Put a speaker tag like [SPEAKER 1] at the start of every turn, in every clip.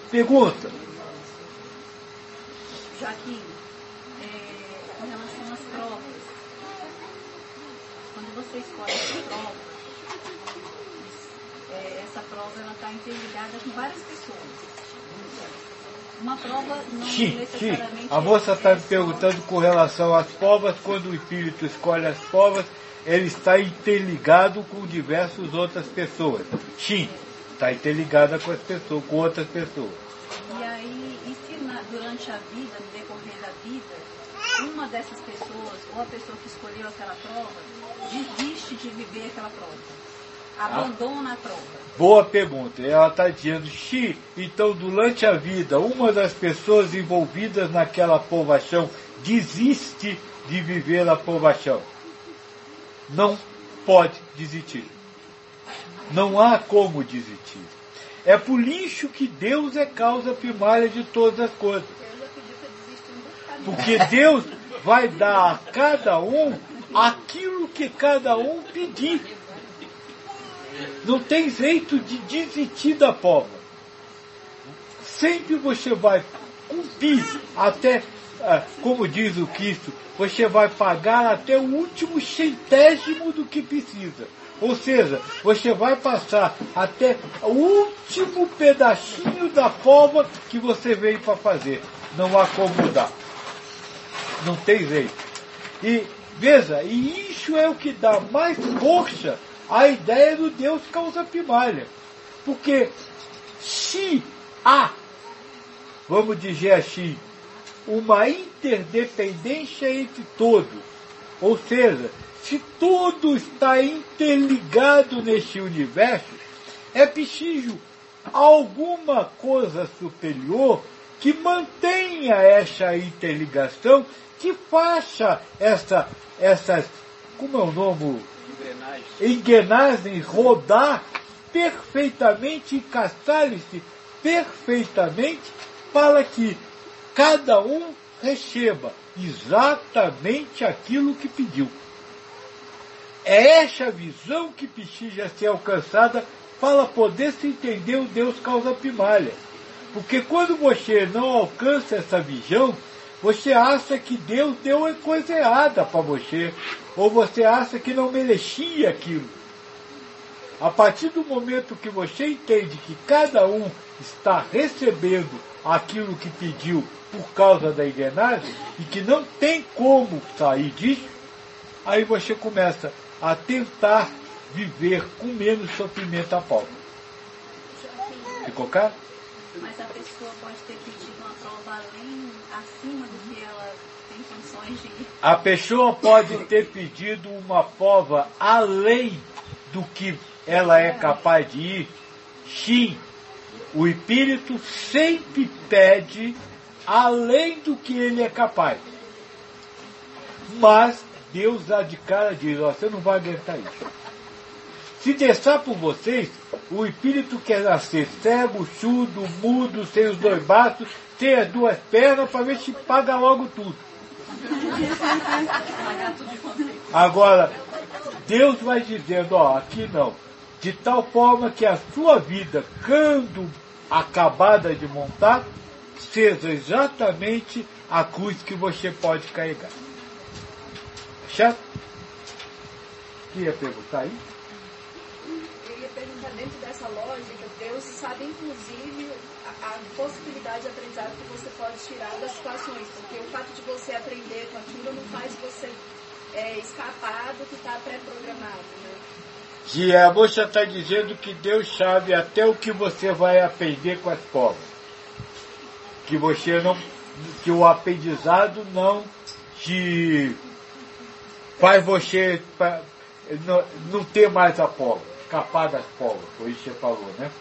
[SPEAKER 1] Pergunta.
[SPEAKER 2] Joaquim, com relação às provas, quando você escolhe essa prova ela está interligada com várias pessoas. Uma prova não necessariamente...
[SPEAKER 1] A moça está me perguntando com relação às provas, quando o espírito escolhe as provas, ele está interligado com diversas outras pessoas. Sim, está interligada com as pessoas, com outras pessoas.
[SPEAKER 2] E aí, durante a vida, no decorrer da vida, uma dessas pessoas, ou a pessoa que escolheu aquela prova, desiste de viver aquela prova. Abandona a prova.
[SPEAKER 1] Boa pergunta. Ela está dizendo, então durante a vida, uma das pessoas envolvidas naquela provação desiste de viver a provação. Não pode desistir. Não há como desistir. É por isso que Deus é causa primária de todas as coisas. Porque Deus vai dar a cada um aquilo que cada um pedir. Não tem jeito de desistir da prova. Sempre você vai cumprir até, como diz o Cristo, você vai pagar até o último centésimo do que precisa. Ou seja, você vai passar até o último pedacinho da prova que você veio para fazer. Não há como mudar. Não tem jeito. E veja, e isso é o que dá mais força à ideia do Deus causa primária. Porque se há, vamos dizer assim, uma interdependência entre todos, ou seja, se tudo está interligado neste universo, é preciso alguma coisa superior que mantenha essa interligação, que faça essas, como é o nome? Engrenagens rodar perfeitamente, encaixar-se perfeitamente, para que cada um receba exatamente aquilo que pediu. É essa visão que precisa ser alcançada para poder se entender o Deus causa primária. Porque quando você não alcança essa visão, você acha que Deus deu uma coisa errada para você, ou você acha que não merecia aquilo. A partir do momento que você entende que cada um está recebendo aquilo que pediu por causa da engrenagem, e que não tem como sair disso, aí você começa a tentar viver com menos sofrimento a pauta. Ficou claro?
[SPEAKER 2] Mas a pessoa pode ter pedido uma prova acima do que ela tem condições de ir.
[SPEAKER 1] A pessoa pode ter pedido uma prova além do que ela é capaz de ir. Sim, o espírito sempre pede além do que ele é capaz. Mas Deus dá de cara e diz, você não vai aguentar isso. Se deixar por vocês, o espírito quer nascer cego, surdo, mudo, sem os dois braços, sem as duas pernas, para ver se paga logo tudo. Agora, Deus vai dizendo, aqui não. De tal forma que a sua vida, quando acabada de montar, seja exatamente a cruz que você pode carregar. Certo? Queria perguntar aí?
[SPEAKER 3] Eu ia perguntar, dentro dessa lógica, Deus sabe inclusive a possibilidade de aprendizado que você pode tirar das situações, porque o fato de você aprender com aquilo não faz você escapar do que está pré-programado, né?
[SPEAKER 1] E a moça está dizendo que Deus sabe até o que você vai aprender com as provas. Que você não, que o aprendizado não te faz você não ter mais a prova, escapar das provas, foi isso que você falou, né?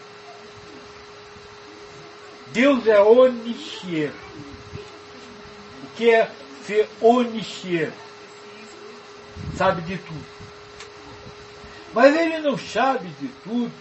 [SPEAKER 1] Deus é onisciente. O que é ser onisciente? Sabe de tudo. Mas ele não sabe de tudo,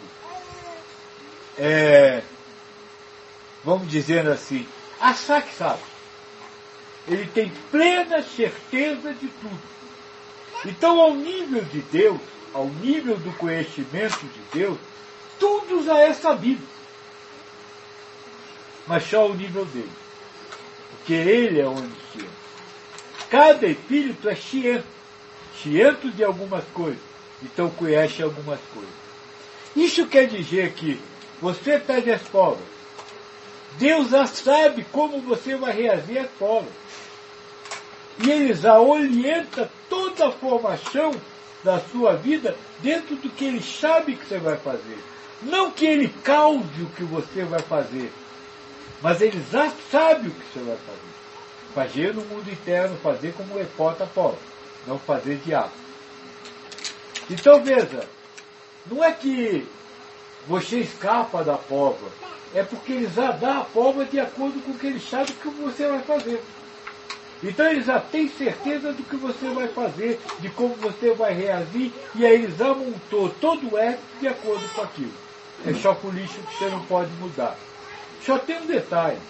[SPEAKER 1] vamos dizer assim, achar que sabe. Ele tem plena certeza de tudo. Então, ao nível de Deus, ao nível do conhecimento de Deus, tudo já é sabido. mas só o nível dele. Porque ele é onisciente. Cada espírito é ciente de algumas coisas, então conhece algumas coisas. Isso quer dizer que você pede as provas. Deus já sabe como você vai reagir às provas. E Ele já orienta toda a formação da sua vida dentro do que Ele sabe que você vai fazer. Não que Ele cause o que você vai fazer, mas Ele já sabe o que você vai fazer. Fazer no mundo interno, fazer como é porta a porta, não fazer diabo. Então veja, não é que você escapa da prova, é porque Ele já dá a prova de acordo com o que Ele sabe que você vai fazer. Então Ele já tem certeza do que você vai fazer, de como você vai reagir, e aí Ele já montou todo o éxito de acordo com aquilo. É só por isso que você não pode mudar. Só tem um detalhe.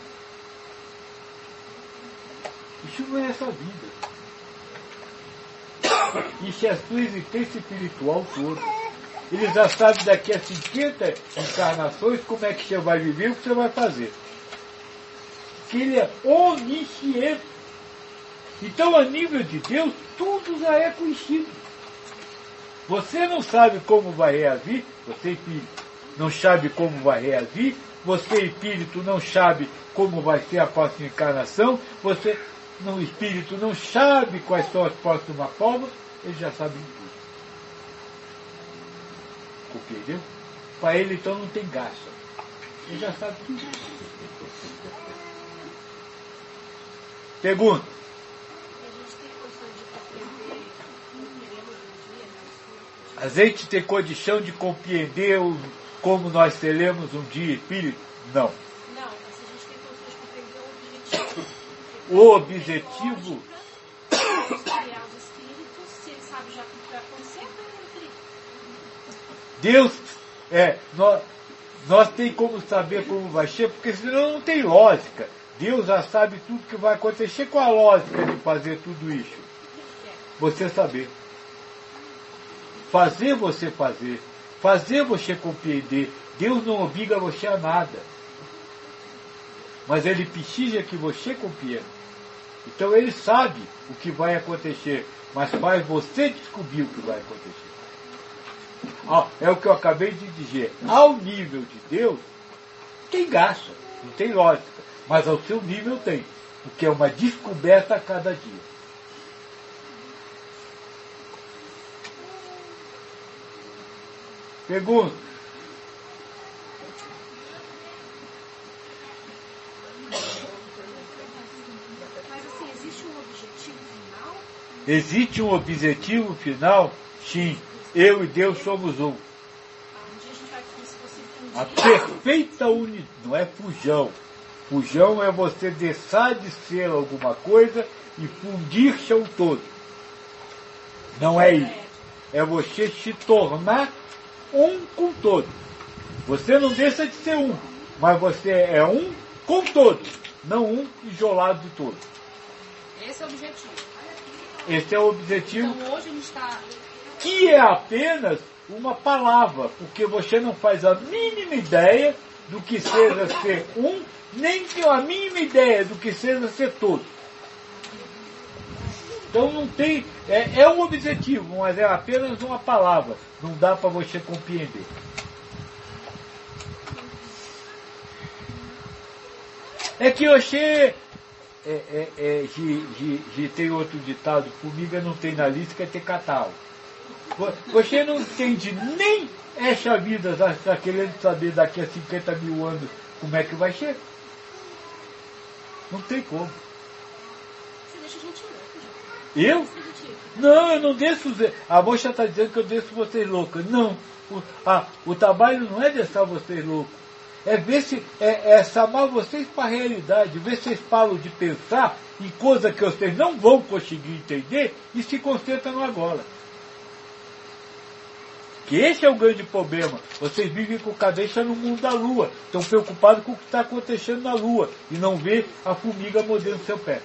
[SPEAKER 1] Isso não é essa vida. Isso é a sua existência espiritual toda. Ele já sabe daqui a 50 encarnações como é que você vai viver, o que você vai fazer. Porque Ele é onisciente. Então, a nível de Deus, tudo já é conhecido. Você não sabe como vai reagir, você espírito não sabe como vai reagir, você espírito não sabe como vai ser a próxima encarnação, você no espírito não sabe quais são as próximas provas, ele já sabe tudo. Compreendeu? Para ele então não tem gasto. Ele já sabe tudo. Pergunta. A gente tem condição de compreender como nós seremos um dia espírito? Não.
[SPEAKER 3] Não, mas a gente tem condição de compreender
[SPEAKER 1] o objetivo.
[SPEAKER 3] Criar os espíritos, se ele sabe já o que vai acontecer,
[SPEAKER 1] Deus, nós tem como saber como vai ser, porque senão não tem lógica. Deus já sabe tudo que vai acontecer. Com a lógica de fazer tudo isso? Você saber. Fazer você fazer. Fazer você compreender. Deus não obriga você a nada. Mas Ele precisa que você compreenda. Então Ele sabe o que vai acontecer, mas faz você descobrir o que vai acontecer. É o que eu acabei de dizer. Ao nível de Deus, tem gasto, não tem lógica. Mas ao seu nível tem. Porque é uma descoberta a cada dia. Pergunta.
[SPEAKER 3] Mas assim, existe um objetivo final?
[SPEAKER 1] Existe um objetivo final? Sim. Eu e Deus somos um.
[SPEAKER 3] Um dia a gente vai se você fundir.
[SPEAKER 1] A perfeita unidade. Não é fujão. Fujão é você deixar de ser alguma coisa e fundir-se ao todo. Não é isso. É você se tornar um com todos. Você não deixa de ser um, mas você é um com todos, não um isolado de todos.
[SPEAKER 3] Esse é o objetivo.
[SPEAKER 1] Esse é o objetivo.
[SPEAKER 3] Então hoje a gente está...
[SPEAKER 1] Que é apenas uma palavra, porque você não faz a mínima ideia do que seja ser um, nem a mínima ideia do que seja ser todo. Então não tem, é um objetivo, mas é apenas uma palavra. Não dá para você compreender. É que você tem outro ditado, formiga não tem nariz, quer ter catarro. Você não entende nem essa vida, está querendo saber daqui a 50 mil anos como é que vai ser. Não tem como.
[SPEAKER 3] Você deixa a gente louco, já.
[SPEAKER 1] Eu? Não, eu não deixo. A moça está dizendo que eu deixo vocês loucas. Não. O trabalho não é deixar vocês loucos. É ver se. É chamar vocês para a realidade. Ver se vocês falam de pensar em coisa que vocês não vão conseguir entender e se concentram no agora. Que esse é o grande problema. Vocês vivem com a cabeça no mundo da lua. Estão preocupados com o que está acontecendo na lua. E não vê a formiga mordendo seu pé.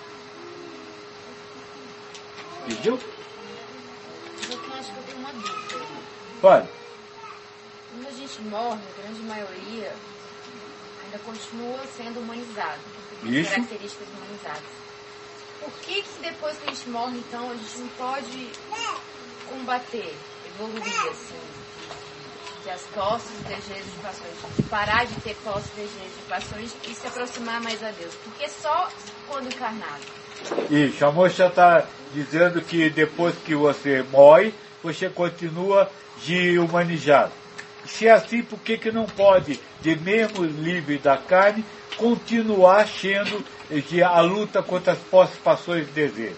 [SPEAKER 1] Entendeu?
[SPEAKER 4] Eu acho que eu tenho uma dúvida.
[SPEAKER 1] Olha.
[SPEAKER 4] Quando a gente morre, a grande maioria ainda ainda continua sendo humanizado, com
[SPEAKER 1] Isso.
[SPEAKER 4] características humanizadas. Por que depois que a gente morre, então, a gente não pode combater, evoluir, assim, de as posses, desejos e paixões, de parar de ter posses, desejos e paixões e se aproximar mais a Deus? Porque só quando encarnado.
[SPEAKER 1] Isso, a moça está dizendo que depois que você morre, você continua de humanizado. Se é assim, por que não pode, de mesmo livre da carne, continuar sendo a luta contra as posses, paixões e desejos?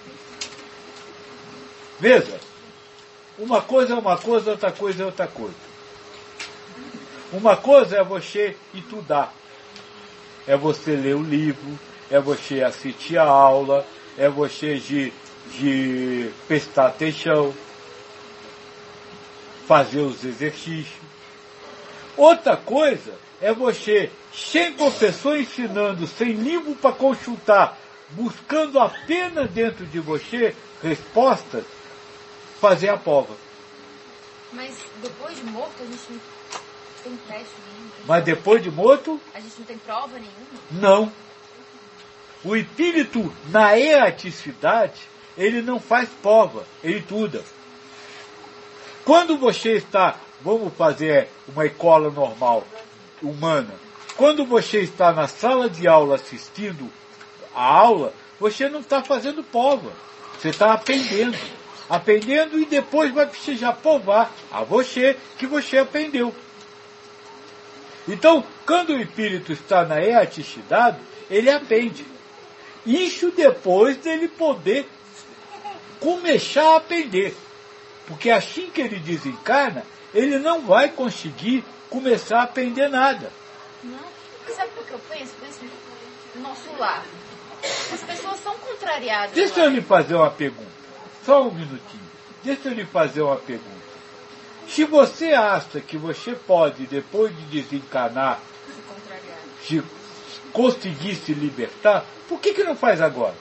[SPEAKER 1] Veja, uma coisa é uma coisa, outra coisa é outra coisa. Uma coisa é você estudar, é você ler o livro, é você assistir a aula, é você de prestar atenção, fazer os exercícios. Outra coisa é você, sem professor ensinando, sem livro para consultar, buscando apenas dentro de você respostas, fazer a prova.
[SPEAKER 4] Mas depois de morto a gente não tem teste nenhum.
[SPEAKER 1] Mas depois de morto,
[SPEAKER 4] A gente não tem prova nenhuma?
[SPEAKER 1] não. O espírito, na erraticidade, ele não faz prova, ele estuda. Quando você está, vamos fazer uma escola normal, humana, quando você está na sala de aula assistindo a aula, você não está fazendo prova, você está aprendendo. Aprendendo e depois vai precisar provar a você que você aprendeu. Então, quando o espírito está na erraticidade, ele aprende. Isso depois dele poder começar a aprender. Porque assim que ele desencarna, ele não vai conseguir começar a aprender nada.
[SPEAKER 4] Não. Sabe o que eu penso? Penso no nosso lar. As pessoas são contrariadas.
[SPEAKER 1] Deixa eu lhe fazer uma pergunta. Só um minutinho. Deixa eu lhe fazer uma pergunta. Se você acha que você pode, depois de desencarnar, se conseguir se libertar, por que não faz agora?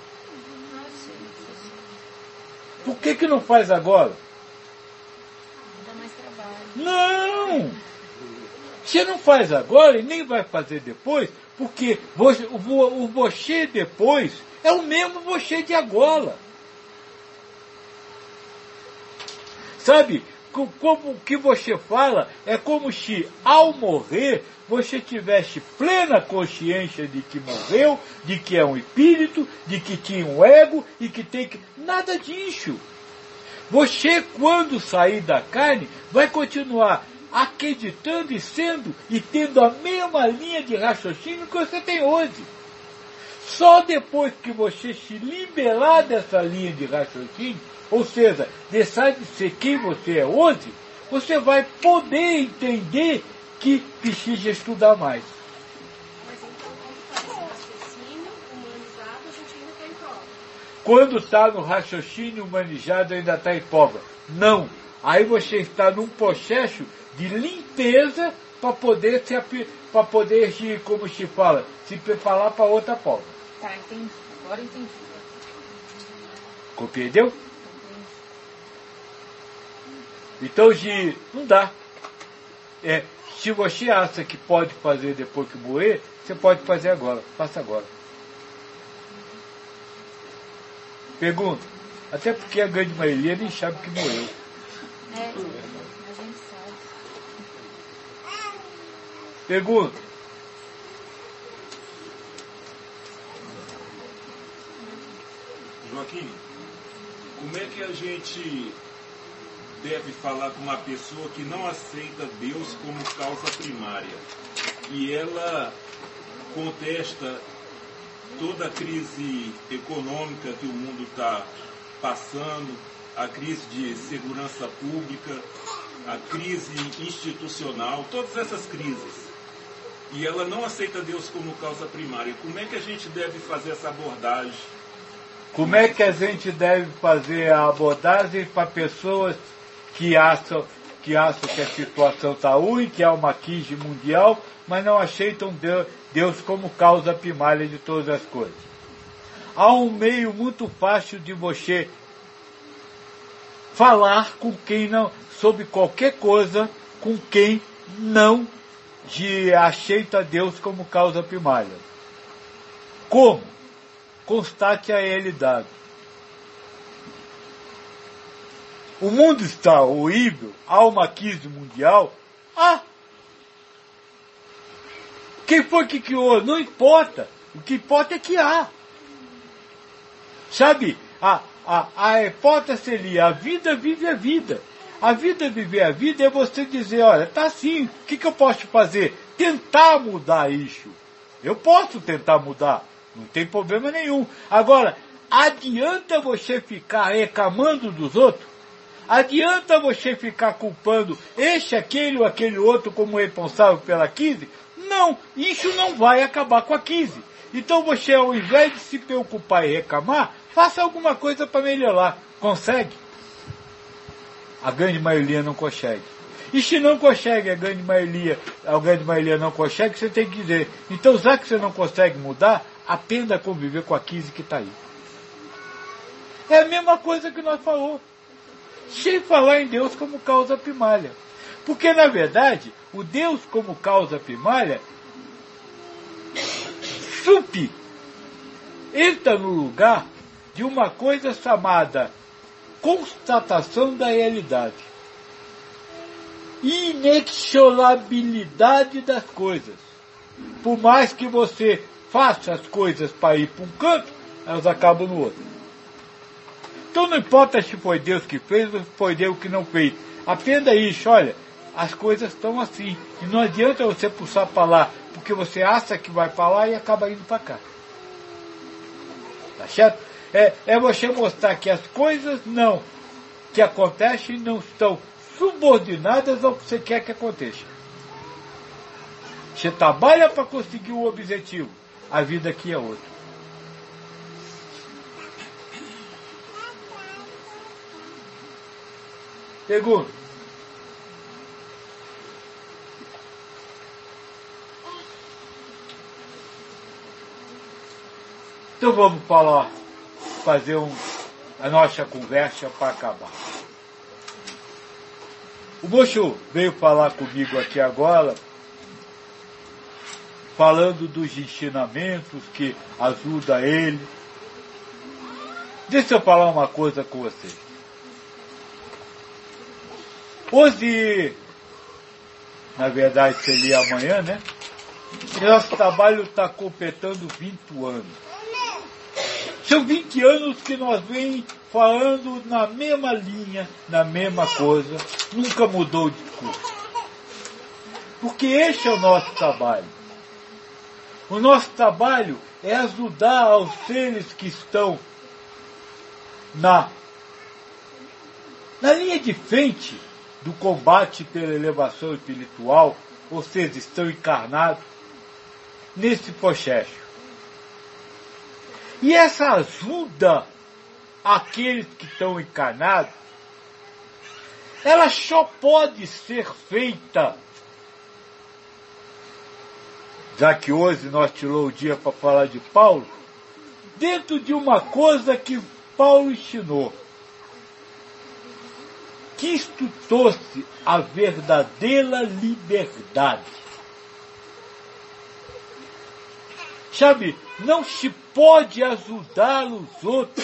[SPEAKER 1] Por que não faz agora?
[SPEAKER 4] Dá mais trabalho.
[SPEAKER 1] Não! Você não faz agora e nem vai fazer depois, porque o você depois é o mesmo você de agora. Sabe, como o que você fala é como se, ao morrer, você tivesse plena consciência de que morreu, de que é um espírito, de que tinha um ego e que tem que... Nada disso. Você, quando sair da carne, vai continuar acreditando e sendo e tendo a mesma linha de raciocínio que você tem hoje. Só depois que você se liberar dessa linha de raciocínio, ou seja, deixar de ser quem você é hoje, você vai poder entender que precisa estudar mais.
[SPEAKER 3] Mas então, quando faz esse raciocínio humanizado, a gente ainda está em prova.
[SPEAKER 1] Quando está no raciocínio humanizado, ainda está em prova. Não. Aí você está num processo de limpeza para poder, como se fala, se preparar para outra prova.
[SPEAKER 4] Tá, entendi. Agora entendi.
[SPEAKER 1] Compreendeu? Então, não dá. Se você acha que pode fazer depois que morrer, você pode fazer agora. Faça agora. Pergunta. Até porque a grande maioria nem sabe que morreu.
[SPEAKER 4] A gente sabe.
[SPEAKER 1] Pergunta.
[SPEAKER 5] Joaquim, como é que a gente deve falar com uma pessoa que não aceita Deus como causa primária e ela contesta toda a crise econômica que o mundo está passando, a crise de segurança pública, a crise institucional, todas essas crises, e ela não aceita Deus como causa primária? Como é que a gente deve fazer essa abordagem?
[SPEAKER 1] Como é que a gente deve fazer a abordagem para pessoas que acham que a situação está ruim, que há uma crise mundial, mas não aceitam Deus como causa primária de todas as coisas? Há um meio muito fácil de você falar com quem não, sobre qualquer coisa, com quem não de aceita Deus como causa primária. Como? Constate a realidade. O mundo está horrível, há uma crise mundial. Quem foi que criou? Não importa. O que importa é que há. Sabe, a hipótese seria, a vida vive a vida. A vida viver a vida é você dizer, olha, tá assim, o que eu posso fazer? Tentar mudar isso. Eu posso tentar mudar, não tem problema nenhum. Agora, adianta você ficar reclamando dos outros? Adianta você ficar culpando este, aquele ou aquele outro como responsável pela crise? Não, isso não vai acabar com a crise. Então você, ao invés de se preocupar e reclamar, faça alguma coisa para melhorar. Consegue? A grande maioria não consegue. E se não consegue, a grande maioria não consegue, você tem que dizer, então já que você não consegue mudar, aprenda a conviver com a crise que está aí. É a mesma coisa que nós falamos. Sem falar em Deus como causa primária. Porque, na verdade, o Deus como causa primária entra no lugar de uma coisa chamada constatação da realidade. Inexorabilidade das coisas. Por mais que você faça as coisas para ir para um canto, elas acabam no outro. Então não importa se foi Deus que fez ou se foi Deus que não fez. Aprenda isso, olha, as coisas estão assim. E não adianta você puxar para lá, porque você acha que vai para lá e acaba indo para cá. Tá certo? É você mostrar que as coisas que acontecem não estão subordinadas ao que você quer que aconteça. Você trabalha para conseguir o objetivo. A vida aqui é outra. Segundo. Então vamos fazer a nossa conversa para acabar. O moço veio falar comigo aqui agora, falando dos ensinamentos que ajudam ele. Deixa eu falar uma coisa com vocês. Hoje, na verdade seria amanhã, né? Nosso trabalho está completando 20 anos. São 20 anos que nós vem falando na mesma linha, na mesma coisa, nunca mudou o discurso. Porque esse é o nosso trabalho. O nosso trabalho é ajudar aos seres que estão na linha de frente do combate pela elevação espiritual, ou seja, estão encarnados nesse processo. E essa ajuda àqueles que estão encarnados, ela só pode ser feita, já que hoje nós tirou o dia para falar de Paulo, dentro de uma coisa que Paulo ensinou. Cristo trouxe a verdadeira liberdade. Sabe, não se pode ajudar os outros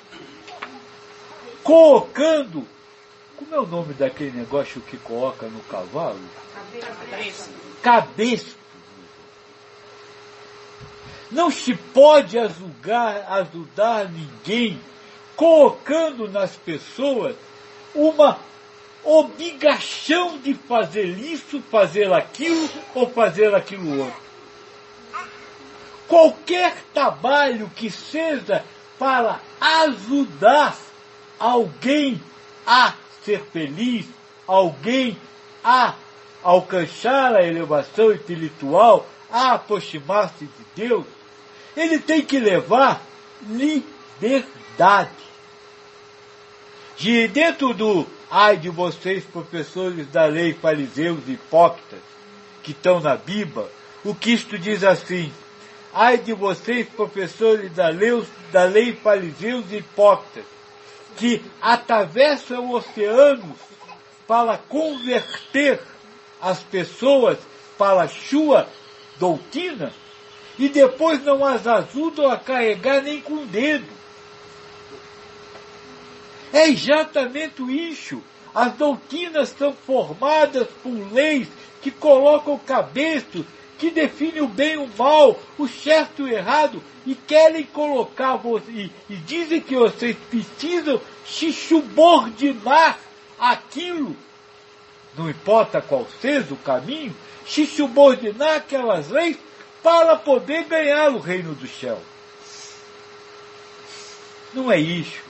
[SPEAKER 1] colocando... Como é o nome daquele negócio que coloca no cavalo? Cabeça. Não se pode ajudar ninguém colocando nas pessoas uma obrigação de fazer isso, fazer aquilo ou fazer aquilo outro. Qualquer trabalho que seja para ajudar alguém a ser feliz, alguém a alcançar a elevação espiritual, a aproximar-se de Deus, ele tem que levar liberdade. De dentro do ai de vocês, professores da lei, fariseus e hipócritas, que estão na Bíblia, o Cristo diz assim: ai de vocês, professores da lei, fariseus e hipócritas, que atravessam oceanos para converter as pessoas para a sua doutrina, e depois não as ajudam a carregar nem com o dedo. É exatamente isso. As doutrinas são formadas por leis que colocam cabeças, que definem o bem e o mal, o certo e o errado, e querem colocar você, e dizem que vocês precisam se subordinar àquilo, não importa qual seja o caminho, se subordinar àquelas leis para poder ganhar o reino do céu. Não é isso.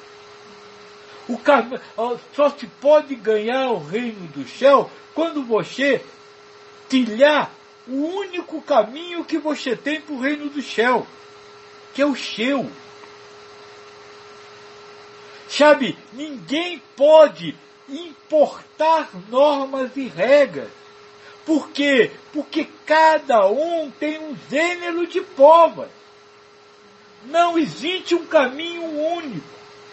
[SPEAKER 1] Só se pode ganhar o reino do céu quando você trilhar o único caminho que você tem para o reino do céu, que é o seu. Sabe, ninguém pode importar normas e regras. Por quê? Porque cada um tem um gênero de provas. Não existe um caminho único.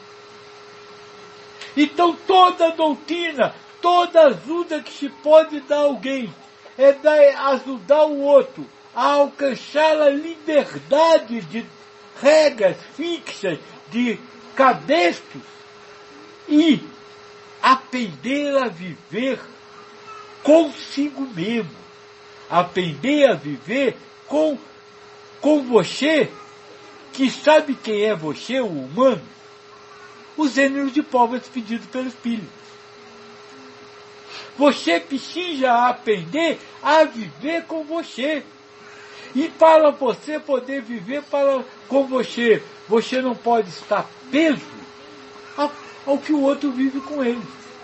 [SPEAKER 1] Então toda doutrina, toda ajuda que se pode dar a alguém é ajudar o outro a alcançar a liberdade de regras fixas, de cabestos, e aprender a viver consigo mesmo, aprender a viver com você, que sabe quem é você, o humano, os gêneros de provas pedidos pelo Espírito. Você precisa aprender a viver com você. E para você poder viver com você, você não pode estar preso ao que o outro vive com ele.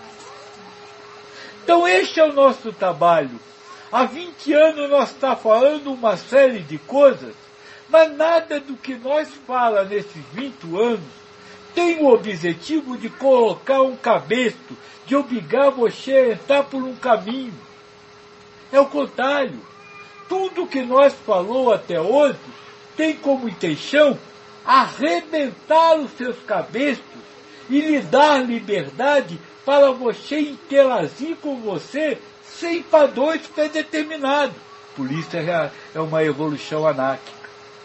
[SPEAKER 1] Então este é o nosso trabalho. Há 20 anos nós estamos falando uma série de coisas, mas nada do que nós falamos nesses 20 anos tem o objetivo de colocar um cabeço, de obrigar você a entrar por um caminho. É o contrário. Tudo que nós falamos até hoje tem como intenção arrebentar os seus cabeços e lhe dar liberdade para você interagir com você sem padrões predeterminados. Por isso é uma evolução anárquica.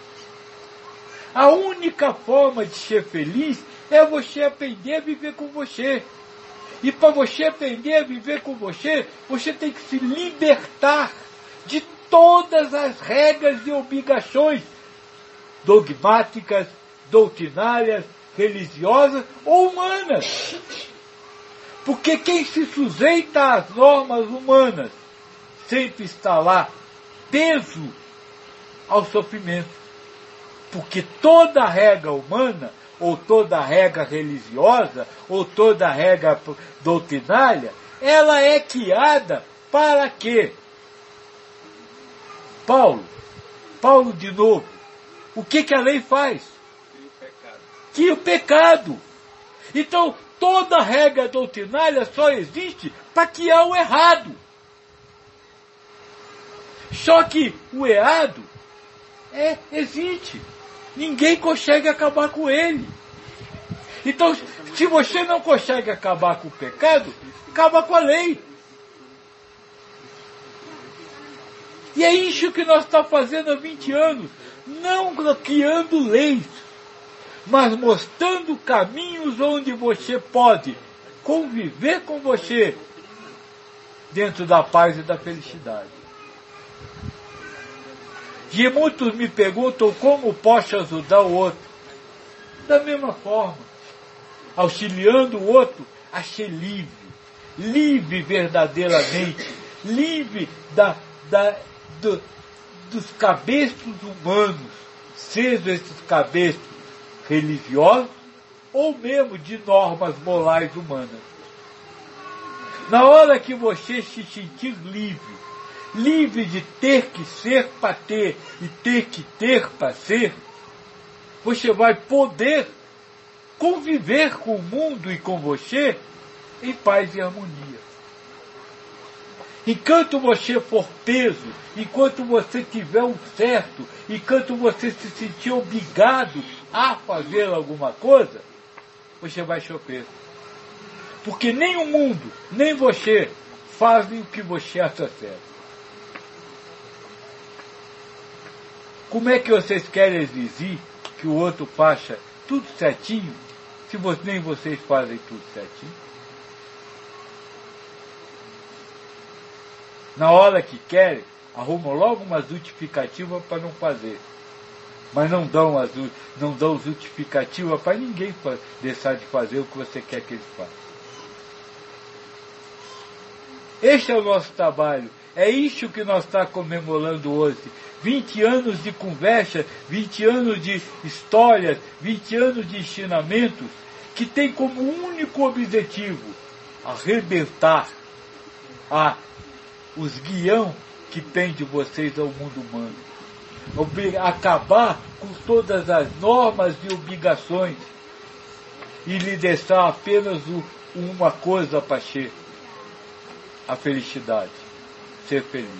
[SPEAKER 1] A única forma de ser feliz é você aprender a viver com você. E para você aprender a viver com você, você tem que se libertar de todas as regras e obrigações dogmáticas, doutrinárias, religiosas ou humanas. Porque quem se sujeita às normas humanas sempre está lá preso ao sofrimento. Porque toda regra humana, ou toda regra religiosa, ou toda regra doutrinária, ela é criada para quê? Paulo de novo, o que a lei faz? Cria o pecado. Então, toda regra doutrinária só existe para criar o errado. Só que o errado existe. Ninguém consegue acabar com ele. Então, se você não consegue acabar com o pecado, acaba com a lei. E é isso que nós estamos fazendo há 20 anos. Não criando leis, mas mostrando caminhos onde você pode conviver com você dentro da paz e da felicidade. E muitos me perguntam como posso ajudar o outro. Da mesma forma, auxiliando o outro a ser livre. Livre verdadeiramente. Livre dos cabeços humanos, sejam esses cabeços religiosos ou mesmo de normas morais humanas. Na hora que você se sentir livre de ter que ser para ter e ter que ter para ser, você vai poder conviver com o mundo e com você em paz e harmonia. Enquanto você for preso, enquanto você tiver um certo, enquanto você se sentir obrigado a fazer alguma coisa, você vai sofrer. Porque nem o mundo, nem você fazem o que você acha certo. Como é que vocês querem exigir que o outro faça tudo certinho, se nem vocês fazem tudo certinho? Na hora que querem, arrumam logo uma justificativa para não fazer. Mas não dão justificativa para ninguém deixar de fazer o que você quer que eles façam. Este é o nosso trabalho. É isso que nós estamos comemorando hoje. 20 anos de conversa, 20 anos de histórias, 20 anos de ensinamentos, que tem como único objetivo arrebentar os guião que tem de vocês ao mundo humano. Acabar com todas as normas e obrigações e lhe deixar apenas uma coisa para ser: a felicidade, ser feliz.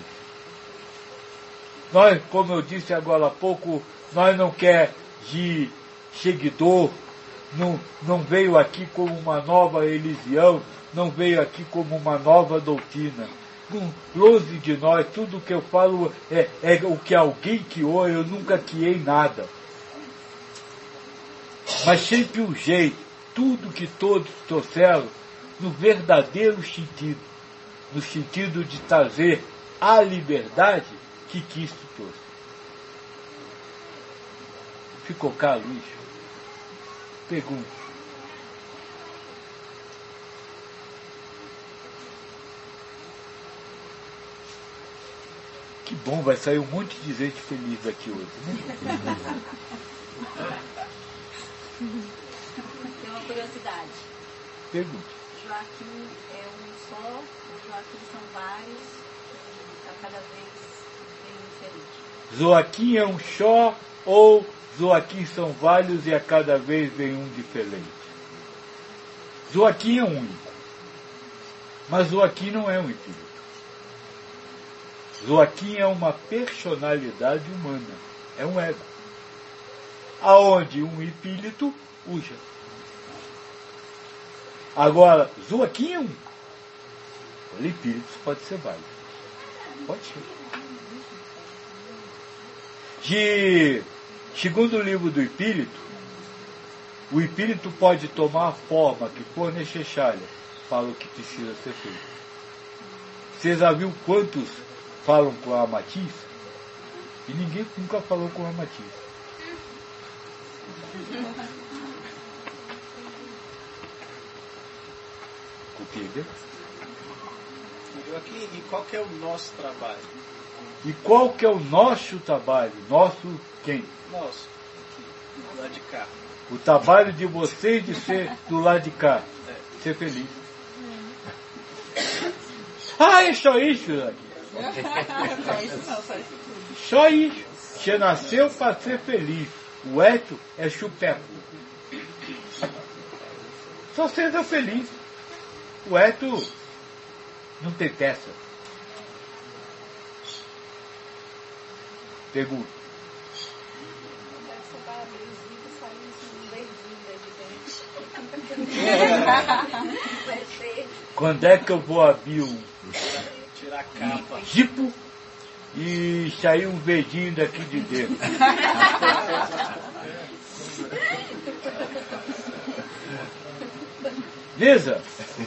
[SPEAKER 1] Nós, como eu disse agora há pouco, nós não quer de seguidor, não veio aqui como uma nova religião, não veio aqui como uma nova doutrina. Longe de nós, tudo que eu falo é o que alguém criou, eu nunca criei nada. Mas sempre o jeito, tudo que todos trouxeram, no verdadeiro sentido, no sentido de trazer a liberdade que Cristo trouxe. Ficou caro isso? Pergunto. Que bom, vai sair um monte de gente feliz daqui hoje, né?
[SPEAKER 2] Tem uma curiosidade.
[SPEAKER 1] Pergunte.
[SPEAKER 2] Joaquim é um só, ou Joaquim são vários, e a cada vez tem um diferente?
[SPEAKER 1] Joaquim é um só, ou Joaquim são vários e a cada vez vem um diferente? Joaquim é único. Mas Joaquim não é um espírito. Joaquim é uma personalidade humana, é um ego, aonde um espírito usa. Agora, Joaquim é um. O espírito pode ser válido. Pode ser. Segundo o livro do espírito, o espírito pode tomar a forma que for necessária para o que precisa ser feito. Você já viu quantos falam com a Matiz? E ninguém nunca falou com a Matiz. Compreendeu?
[SPEAKER 6] Aqui, e qual que é o nosso trabalho?
[SPEAKER 1] E qual que é o nosso trabalho? Nosso quem?
[SPEAKER 6] Nosso, aqui, do lado de cá.
[SPEAKER 1] O trabalho de vocês de ser do lado de cá. Ser feliz. É só isso, aqui. Só isso. Você nasceu para ser feliz. O resto é supérfluo. Só seja feliz. O resto não tem peça. Pergunta. Quando é que eu vou abrir
[SPEAKER 6] tirar a capa,
[SPEAKER 1] zipo e sair um verdinho daqui de dentro? Beleza?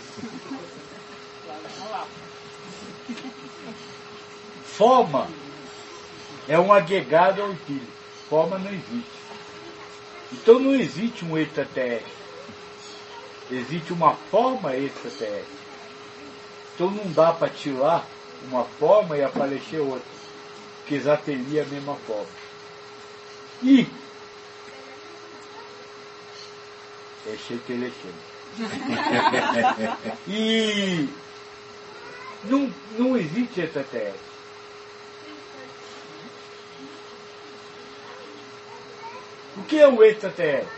[SPEAKER 1] Forma é um agregado ao espírito. Forma não existe. Então não existe um extraterrestre. Existe uma forma extraterrestre. Então não dá para tirar uma forma e aparecer outra, que já teria a mesma forma. E e não existe extraterrestre. O que é o extraterrestre?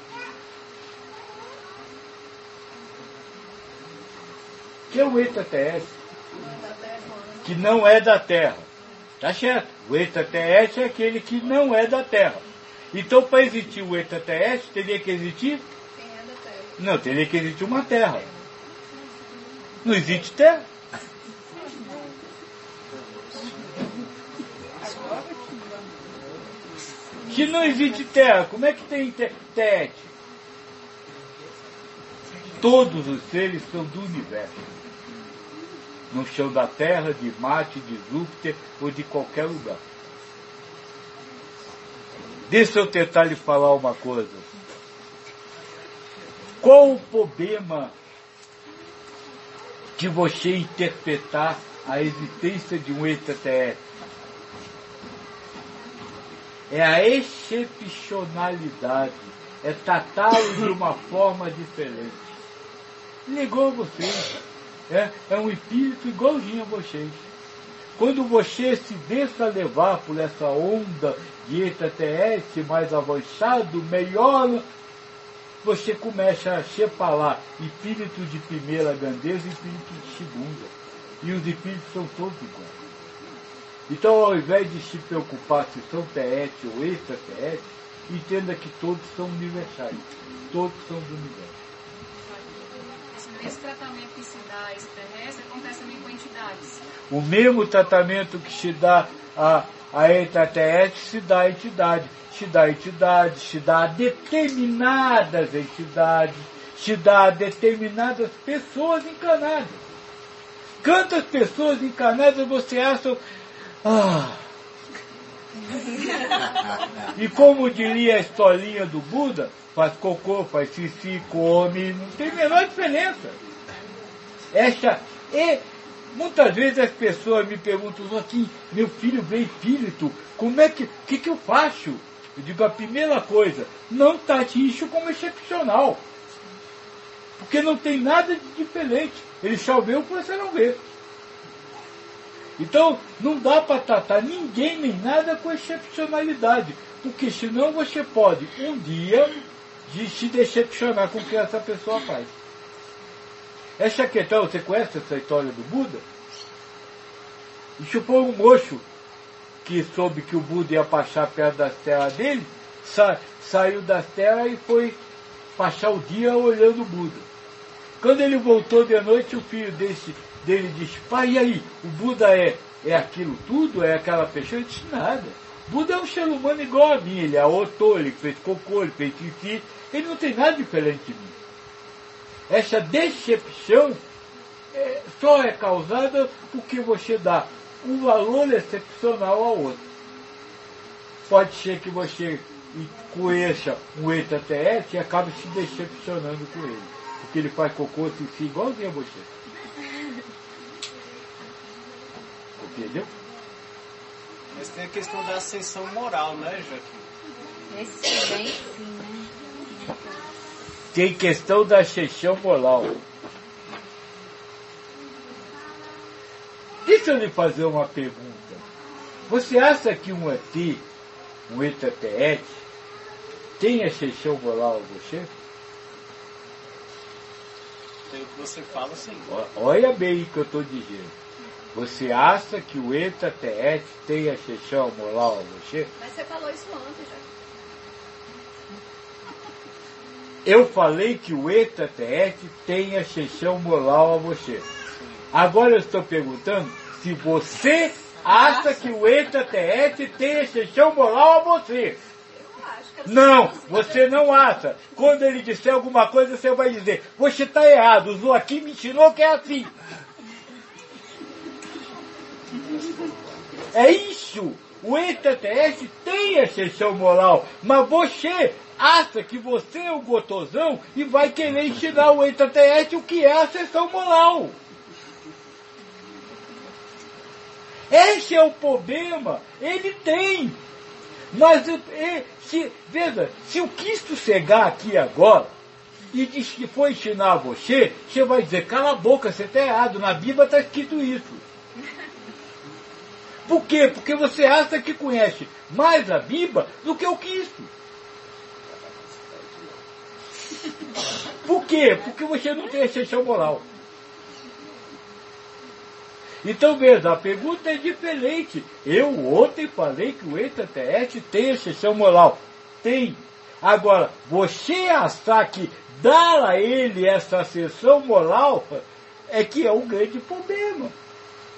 [SPEAKER 1] O que é o extraterrestre? Que não é da Terra. Tá certo. O extraterrestre é aquele que não é da Terra. Então, para existir o extraterrestre, teria que existir?
[SPEAKER 3] Quem é da Terra?
[SPEAKER 1] Não, teria que existir uma Terra. Não existe Terra. Se não existe terra, como é que tem Teete? Todos os seres são do universo. No chão da Terra, de Marte, de Júpiter ou de qualquer lugar. Deixa eu tentar lhe falar uma coisa. Qual o problema de você interpretar a existência de um extraterrestre? É a excepcionalidade, é tratá-lo de uma forma diferente. Ligou a vocês, é um espírito igualzinho a vocês. Quando você se deixa levar por essa onda de extraterrestre mais avançado, melhor, você começa a separar espíritos de primeira grandeza e espíritos de segunda. E os espíritos são todos iguais. Então, ao invés de se preocupar se são terrestres ou extraterrestres, entenda que todos são universais. Todos são do universo.
[SPEAKER 3] Esse tratamento que se dá a extraterrestre acontece também com entidades.
[SPEAKER 1] O mesmo tratamento que se dá a extraterrestre se dá a entidade. Se dá a entidade, se dá a determinadas entidades, se dá a determinadas pessoas encarnadas. Quantas pessoas encarnadas você acha... E como diria a historinha do Buda, faz cocô, faz xixi, come, não tem a menor diferença. Muitas vezes as pessoas me perguntam assim, meu filho vê espírito, como é que eu faço? Eu digo, a primeira coisa, não trate isso como excepcional. Porque não tem nada de diferente. Ele só vê o que você não vê. Então, não dá para tratar ninguém nem nada com excepcionalidade, porque senão você pode, um dia, se decepcionar com o que essa pessoa faz. Essa questão, você conhece essa história do Buda? Isso foi um moço que soube que o Buda ia passar perto das terras dele, saiu das terras e foi passar o dia olhando o Buda. Quando ele voltou de noite, o filho dele disse, pai, e aí, o Buda é aquilo tudo? É aquela pessoa? Ele disse, nada. Buda é um ser humano igual a mim, ele arrotou, ele fez cocô, ele fez xixi, ele não tem nada diferente de mim. Essa decepção só é causada porque você dá um valor excepcional ao outro. Pode ser que você conheça um extraterrestre e acabe se decepcionando com ele, porque ele faz cocô, xixi, igualzinho a você. Entendeu?
[SPEAKER 6] Mas tem a questão da ascensão moral, né, Joaquim?
[SPEAKER 4] Esse bem sim, né?
[SPEAKER 1] Tem questão da ascensão moral. Deixa eu lhe fazer uma pergunta. Você acha que um ET, um extraterrestre, tem ascensão moral a você?
[SPEAKER 6] Pelo que você fala, sim.
[SPEAKER 1] Olha bem o que eu estou dizendo. Você acha que o extraterrestre tem ascensão moral a você?
[SPEAKER 3] Mas você falou isso ontem já.
[SPEAKER 1] Eu falei que o extraterrestre tem ascensão moral a você. Agora eu estou perguntando se você acha que o extraterrestre tem ascensão moral a você. Não, você não acha. Quando ele disser alguma coisa, você vai dizer, você está errado, o Joaquim me ensinou que é assim. É isso. O extraterrestre tem ascensão moral, mas você acha que você é um gotosão e vai querer ensinar o extraterrestre o que é ascensão moral. Esse é o problema. Ele tem. Mas, veja, se o Cristo chegar aqui agora e diz que foi ensinar você, você vai dizer, cala a boca, você está errado, na Bíblia está escrito isso. Por quê? Porque você acha que conhece mais a Bíblia do que o Cristo. Por quê? Porque você não tem ascensão moral. Então, veja, a pergunta é diferente. Eu ontem falei que o extraterrestre tem ascensão moral. Tem. Agora, você achar que dar a ele essa ascensão moral é que é um grande problema.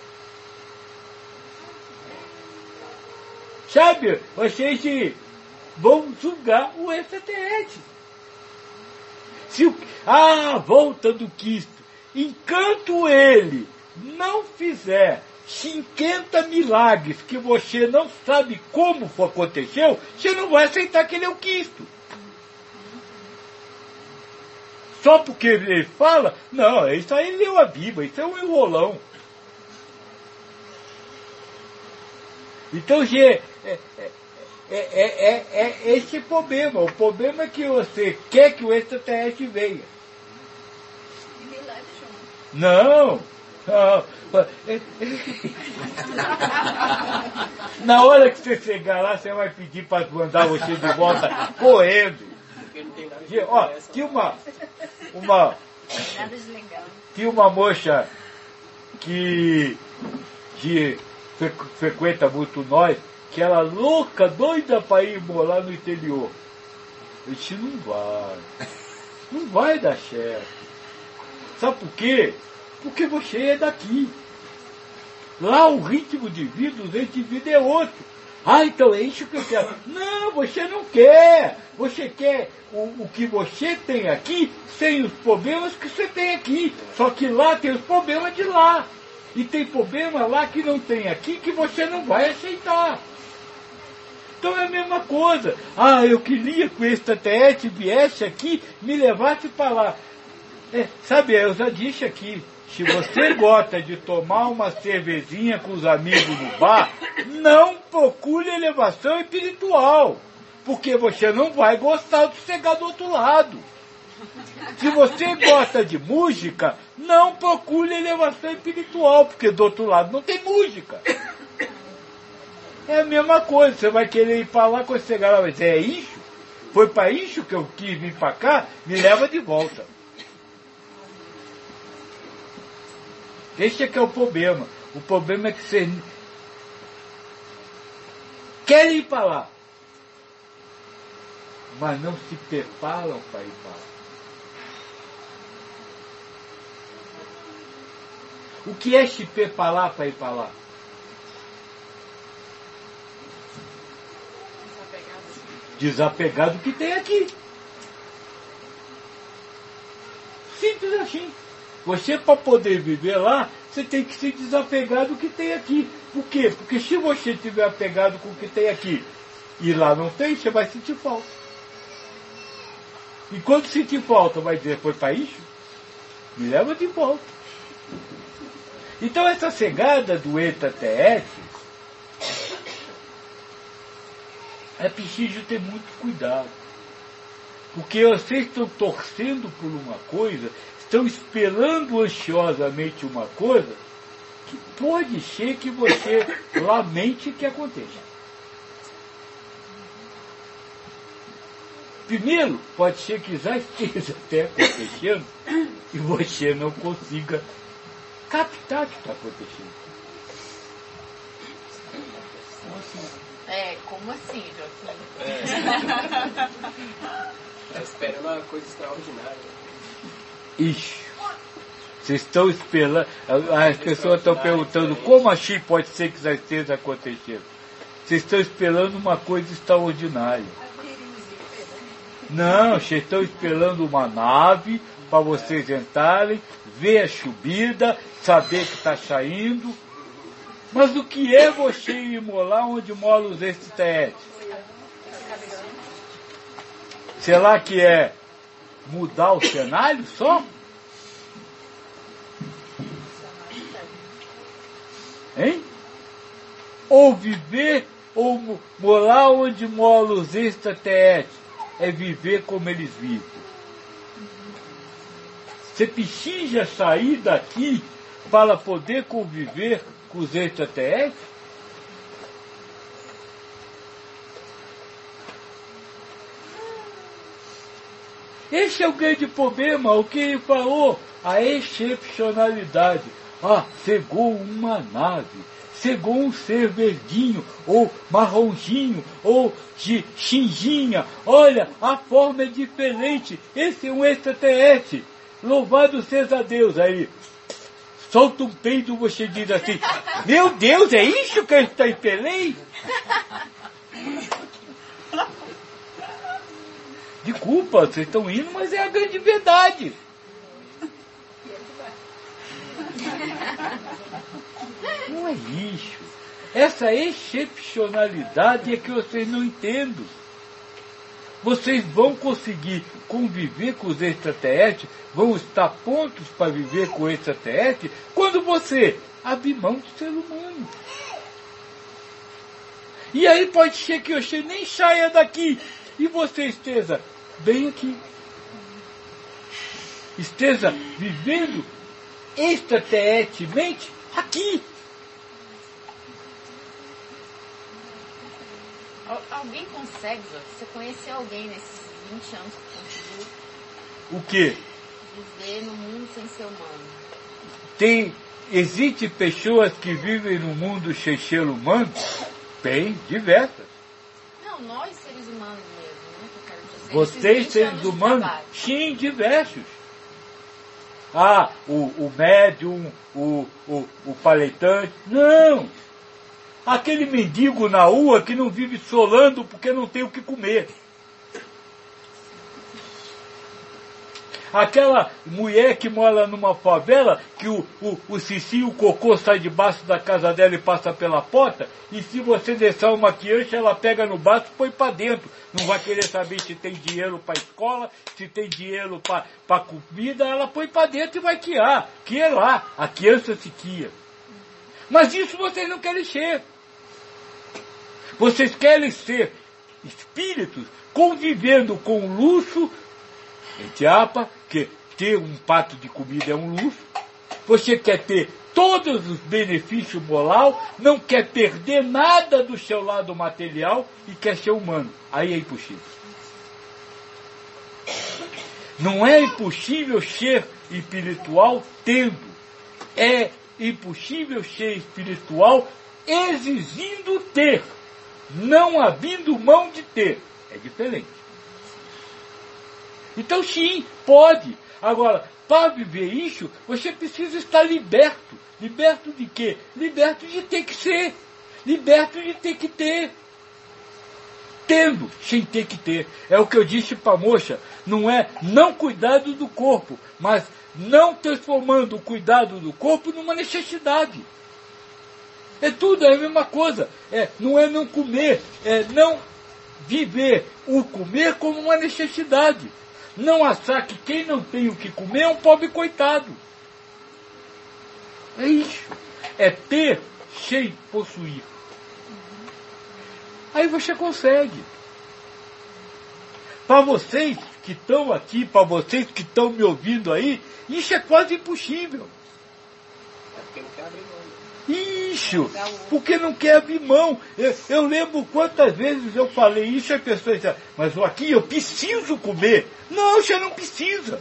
[SPEAKER 1] Sabe, vocês vão julgar o extraterrestre. Se a volta do Cristo, enquanto ele não fizer 50 milagres que você não sabe como aconteceu, você não vai aceitar que ele é o Cristo. Só porque ele fala, não, isso aí ele leu a Bíblia, isso é um enrolão. Então, é esse problema. O problema é que você quer que o extraterrestre venha. Não. Na hora que você chegar lá, você vai pedir para mandar você de volta correndo. Ó, tinha uma moça que frequenta muito nós, que era louca, doida para ir morar no interior. Eu disse, não vai dar certo. Sabe por quê? Porque você é daqui. Lá o ritmo de vida, o jeito de vida é outro. Então é isso que eu quero. Não, você não quer. Você quer o que você tem aqui, sem os problemas que você tem aqui. Só que lá tem os problemas de lá. E tem problema lá que não tem aqui, que você não vai aceitar. Então é a mesma coisa. Eu queria que o extraterrestre viesse aqui, me levasse para lá. Sabe, eu já disse aqui, se você gosta de tomar uma cervejinha com os amigos no bar, não procure elevação espiritual, porque você não vai gostar de chegar do outro lado. Se você gosta de música, não procure elevação espiritual, porque do outro lado não tem música. É a mesma coisa, você vai querer ir para lá, quando chegar lá vai dizer, é isso? Foi para isso que eu quis vir para cá? Me leva de volta. Esse é que é o problema. O problema é que vocês querem ir para lá, mas não se preparam para ir para lá. O que é se preparar para ir para lá? Desapegar do que tem aqui. Simples assim. Você, para poder viver lá, você tem que se desapegar do que tem aqui. Por quê? Porque se você estiver apegado com o que tem aqui e lá não tem, você vai sentir falta. E quando sentir falta, vai dizer, foi para isso? Me leva de volta. Então essa chegada do extraterrestre é preciso ter muito cuidado. Porque vocês estão torcendo por uma coisa, estão esperando ansiosamente uma coisa que pode ser que você lamente que aconteça. Primeiro, pode ser que já esteja até acontecendo e você não consiga captar o que está acontecendo.
[SPEAKER 4] Como assim, Joaquim?
[SPEAKER 6] Está esperando uma coisa extraordinária.
[SPEAKER 1] Ixi. Vocês estão esperando. As pessoas estão perguntando como assim pode ser que já esteja acontecendo. Vocês estão esperando uma coisa extraordinária. Não, vocês estão esperando uma nave para vocês entrarem, ver a subida, saber que está saindo. Mas o que é você ir morar onde moram os extraterrestres? Será que é mudar o cenário só? Hein? Ou viver, ou morar onde moram os extraterrestres, é viver como eles vivem. Você precisa sair daqui para poder conviver com os extraterrestres? Esse é o grande problema, o que ele falou, a excepcionalidade. Chegou uma nave, chegou um ser verdinho, ou marronzinho, ou de cinzinha. Olha, a forma é diferente. Esse é um extraterrestre. Louvado seja Deus. Aí, solta um peido, você diz assim, meu Deus, é isso que eu estou em Belém? Desculpa, vocês estão indo, mas é a grande verdade. Não é isso. Essa excepcionalidade é que vocês não entendem. Vocês vão conseguir conviver com os extraterrestres, vão estar prontos para viver com o extraterrestre, quando você abrir mão do ser humano. E aí pode ser que eu nem saia daqui e você esteja bem aqui. Esteja vivendo extraterrestremente aqui.
[SPEAKER 4] Alguém consegue, você conhecer alguém nesses 20 anos que conseguiu
[SPEAKER 1] O quê?
[SPEAKER 4] viver no mundo sem ser humano?
[SPEAKER 1] Existem pessoas que vivem no mundo sem ser humano? Tem, diversas.
[SPEAKER 4] Não, nós seres humanos mesmo, né? Que eu quero dizer.
[SPEAKER 1] Vocês,
[SPEAKER 4] Esses 20
[SPEAKER 1] seres
[SPEAKER 4] anos de
[SPEAKER 1] humanos?
[SPEAKER 4] trabalho.
[SPEAKER 1] Sim, diversos. Ah, o médium, o palestrante. Não! Aquele mendigo na rua que não vive solando porque não tem o que comer. Aquela mulher que mora numa favela, que o xixi e o cocô sai debaixo da casa dela e passa pela porta, e se você deixar uma criança, ela pega no braço e põe para dentro. Não vai querer saber se tem dinheiro para escola, se tem dinheiro para comida, ela põe para dentro e vai criar. Que é lá, a criança se cria. Mas isso vocês não querem ser. Vocês querem ser espíritos convivendo com o luxo, entre aspas, que ter um prato de comida é um luxo. Você quer ter todos os benefícios moral, não quer perder nada do seu lado material e quer ser humano. Aí é impossível. Não é impossível ser espiritual tendo. É impossível ser espiritual exigindo ter, não abrindo mão de ter. É diferente. Então sim, pode. Agora, para viver isso, você precisa estar liberto. Liberto de quê? Liberto de ter que ser. Liberto de ter que ter. Tendo, sem ter que ter. É o que eu disse para a moça. Não é não cuidado do corpo, mas não transformando o cuidado do corpo numa necessidade. É tudo a mesma coisa. Não é não comer, é não viver o comer como uma necessidade. Não achar que quem não tem o que comer é um pobre coitado. É isso. É ter sem possuir. Aí você consegue. Para vocês que estão aqui, para vocês que estão me ouvindo aí, isso é quase impossível. Isso, porque não quer abrir mão. Eu lembro quantas vezes eu falei isso e a pessoa disse, mas aqui eu preciso comer. Não, você não precisa.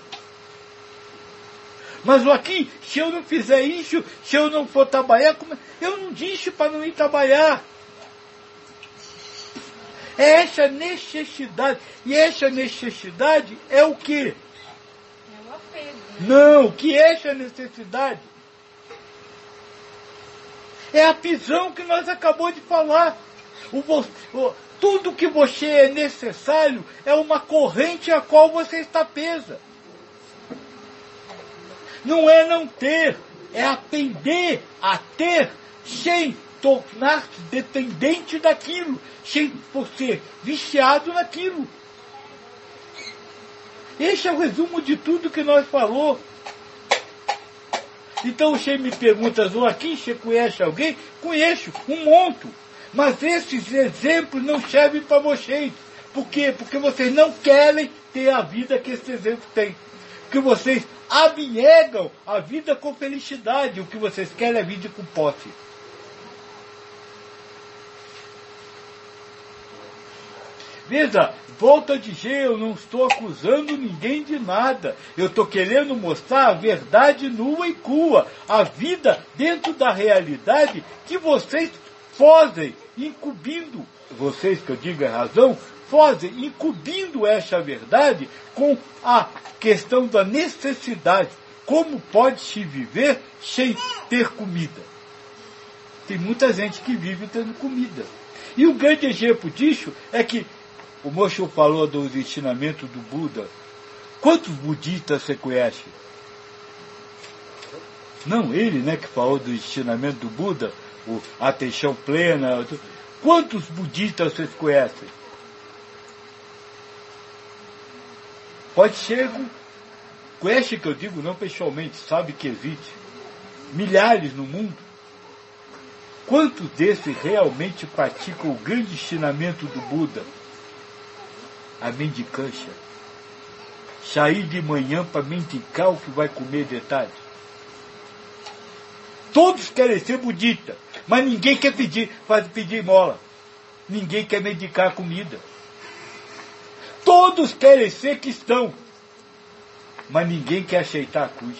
[SPEAKER 1] Mas aqui, se eu não fizer isso, se eu não for trabalhar, eu não disse para não ir trabalhar. É essa necessidade. E essa necessidade é o quê?
[SPEAKER 4] É o apego. Né?
[SPEAKER 1] Não, o que é essa necessidade? É a prisão que nós acabamos de falar. Tudo que você é necessário é uma corrente a qual você está presa. Não é não ter, é aprender a ter sem tornar-se dependente daquilo, sem ser viciado naquilo. Esse é o resumo de tudo que nós falamos. Então você me pergunta, aqui você conhece alguém? Conheço, um monte. Mas esses exemplos não servem para vocês. Por quê? Porque vocês não querem ter a vida que esse exemplo tem. Porque vocês abnegam a vida com felicidade. O que vocês querem é a vida com posse. Veja, volto a dizer, eu não estou acusando ninguém de nada. Eu estou querendo mostrar a verdade nua e crua. A vida dentro da realidade que vocês fazem, incumbindo, vocês que eu digo é razão, fazem, incumbindo essa verdade com a questão da necessidade. Como pode-se viver sem ter comida? Tem muita gente que vive tendo comida. E o grande exemplo disso é que o moço falou dos ensinamentos do Buda. Quantos budistas você conhece? Não, ele, né, que falou do ensinamento do Buda, a atenção plena. Quantos budistas vocês conhecem? Pode ser, conhece que eu digo, não pessoalmente, sabe que existe. Milhares no mundo. Quantos desses realmente praticam o grande ensinamento do Buda? A mendicância. Sair de manhã para mendicar o que vai comer de tarde. Todos querem ser budistas, mas ninguém quer pedir mola. Ninguém quer mendicar comida. Todos querem ser cristãos, mas ninguém quer aceitar a cruz.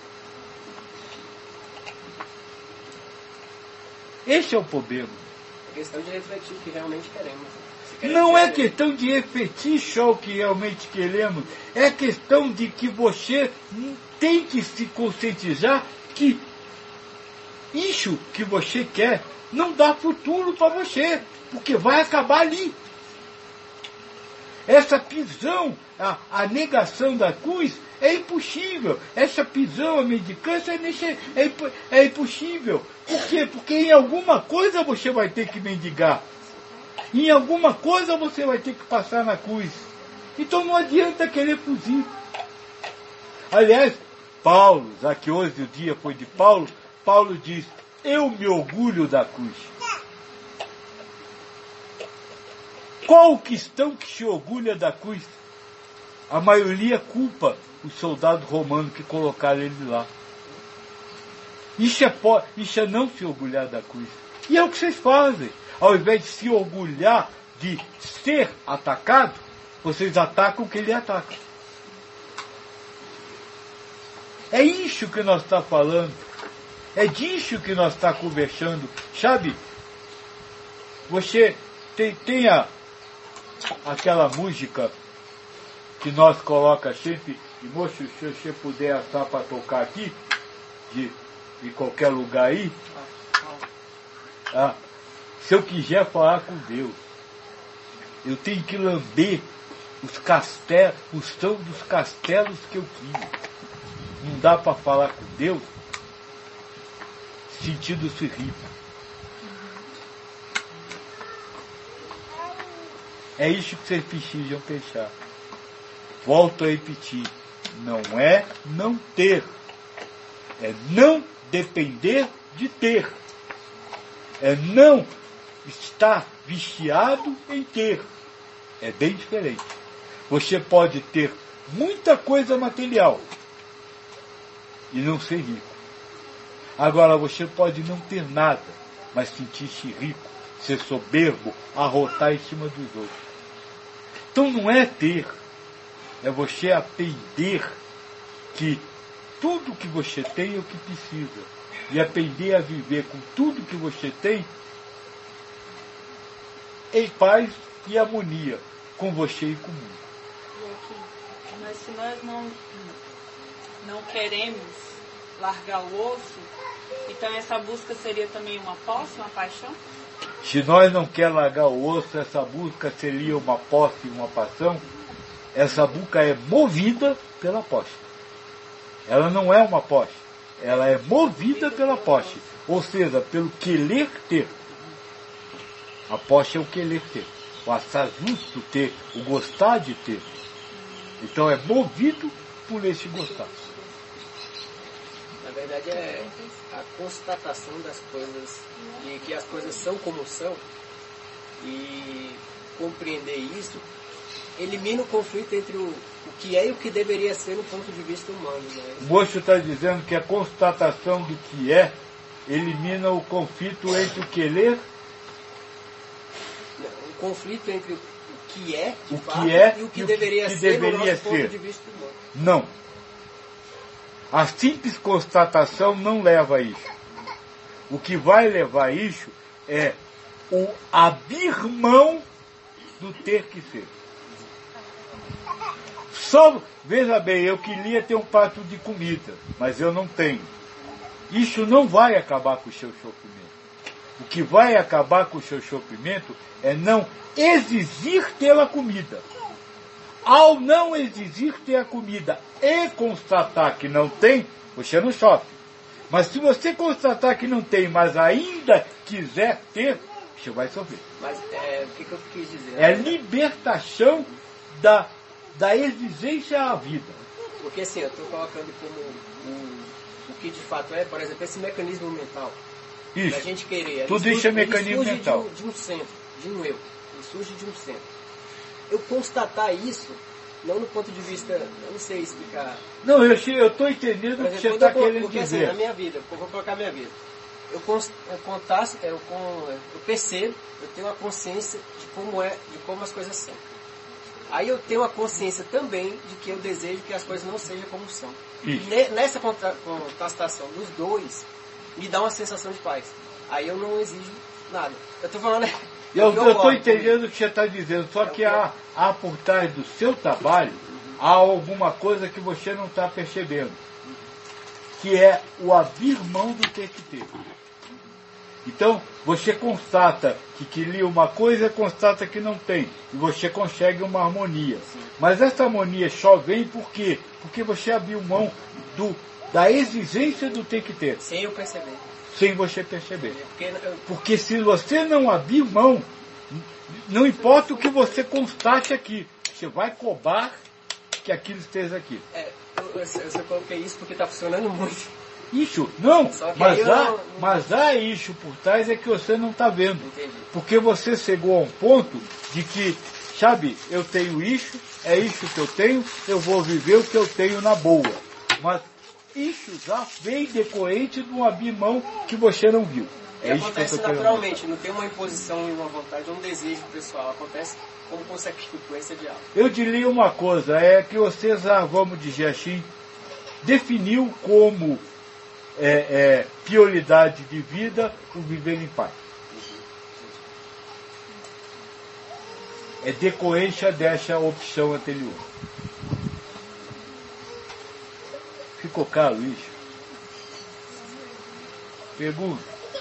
[SPEAKER 1] Esse é o problema.
[SPEAKER 7] É questão de refletir o que realmente queremos.
[SPEAKER 1] Não é questão de refletir só o que realmente queremos. É questão de que você tem que se conscientizar que isso que você quer não dá futuro para você, porque vai acabar ali. Essa prisão, a negação da cruz é impossível. Essa prisão, a mendicância é impossível. Por quê? Porque em alguma coisa você vai ter que mendigar. Em alguma coisa você vai ter que passar na cruz. Então não adianta querer fugir. Aliás, Paulo, já que hoje o dia foi de Paulo, Paulo diz, eu me orgulho da cruz. Qual o cristão que se orgulha da cruz? A maioria culpa os soldados romanos que colocaram ele lá. Isso é não se orgulhar da cruz. E é o que vocês fazem. Ao invés de se orgulhar de ser atacado, vocês atacam quem ataca. É isso que nós estamos falando. É disso que nós estamos conversando. Sabe? Você tem aquela música que nós coloca sempre, e moço, se você puder assar para tocar aqui, de qualquer lugar aí, se eu quiser falar com Deus, eu tenho que lamber os castelos, os tão dos castelos que eu tinha. Não dá para falar com Deus sentindo-se rico. É isso que vocês precisam pensar. Volto a repetir. Não é não ter. É não depender de ter. É não estar viciado em ter. É bem diferente. Você pode ter muita coisa material e não ser rico. Agora, você pode não ter nada, mas sentir-se rico, ser soberbo, arrotar em cima dos outros. Então não é ter, é você aprender que tudo que você tem é o que precisa. E aprender a viver com tudo que você tem em paz e harmonia com você e com o mundo.
[SPEAKER 8] Mas se nós não queremos largar o osso, então essa busca seria também uma posse, uma paixão?
[SPEAKER 1] Se nós não queremos largar o osso, essa busca seria uma posse e uma paixão. Essa busca é movida pela posse. Ela não é uma posse. Ela é movida pela posse. Ou seja, pelo querer ter. A posse é o querer ter. O achar justo ter. O gostar de ter. Então é movido por esse gostar.
[SPEAKER 7] Na verdade é a constatação das coisas, e que as coisas são como são, e compreender isso elimina o conflito entre o que é e o que deveria ser no ponto de vista humano. Né?
[SPEAKER 1] O moço está dizendo que a constatação do que é elimina o conflito entre o querer.
[SPEAKER 7] O conflito entre o que é, de
[SPEAKER 1] o
[SPEAKER 7] fato,
[SPEAKER 1] que é
[SPEAKER 7] e o que deveria ser no nosso ponto de vista humano.
[SPEAKER 1] Não. A simples constatação não leva a isso. O que vai levar a isso é o abrir mão do ter que ser. Só, veja bem, eu queria ter um prato de comida, mas eu não tenho. Isso não vai acabar com o seu sofrimento. O que vai acabar com o seu sofrimento é não exigir ter a comida. Ao não exigir ter a comida e constatar que não tem, você não sofre. Mas se você constatar que não tem, mas ainda quiser ter, você vai sofrer.
[SPEAKER 7] Mas o que eu quis dizer?
[SPEAKER 1] É a libertação da exigência à vida.
[SPEAKER 7] Porque assim, eu estou colocando como o que de fato é, por exemplo, esse mecanismo mental.
[SPEAKER 1] Isso.
[SPEAKER 7] Da gente querer.
[SPEAKER 1] Tudo isso é mecanismo mental.
[SPEAKER 7] De um centro, de um eu. Ele surge de um centro. Eu constatar isso, não no ponto de vista, eu não sei explicar.
[SPEAKER 1] Não, eu estou entendendo o que você está querendo
[SPEAKER 7] porque,
[SPEAKER 1] dizer.
[SPEAKER 7] Assim, na minha vida, eu vou colocar a minha vida. Eu percebo, eu tenho uma consciência de como as coisas são. Aí eu tenho a consciência também de que eu desejo que as coisas não sejam como são.
[SPEAKER 1] Isso.
[SPEAKER 7] Nessa contrastação dos dois, me dá uma sensação de paz. Aí eu não exijo nada. Eu estou falando...
[SPEAKER 1] Eu estou entendendo o que você está dizendo, só que há por trás do seu trabalho, há alguma coisa que você não está percebendo, que é o abrir mão do ter que ter. Então, você constata que queria uma coisa, constata que não tem, e você consegue uma harmonia. Mas essa harmonia só vem por quê? Porque você abriu mão da exigência do ter que ter.
[SPEAKER 7] Sem eu perceber.
[SPEAKER 1] Sem você perceber. Porque se você não abrir mão, não importa o que você constate aqui, você vai cobrar que aquilo esteja aqui.
[SPEAKER 7] Eu coloquei isso porque está funcionando muito.
[SPEAKER 1] Isso, não,
[SPEAKER 7] mas
[SPEAKER 1] há isso por trás é que você não está vendo.
[SPEAKER 7] Entendi.
[SPEAKER 1] Porque você chegou a um ponto de que, sabe, eu tenho isso, é isso que eu tenho, eu vou viver o que eu tenho na boa. Mas isso já vem decorrente de um abrir mão que você não viu.
[SPEAKER 7] E acontece naturalmente, não tem uma imposição e uma vontade, um desejo pessoal. Acontece como consequência de algo.
[SPEAKER 1] Eu diria uma coisa, é que você já, vamos dizer assim, definiu como prioridade de vida o viver em paz. É decorrência dessa opção anterior. Ficou claro isso? Pergunta.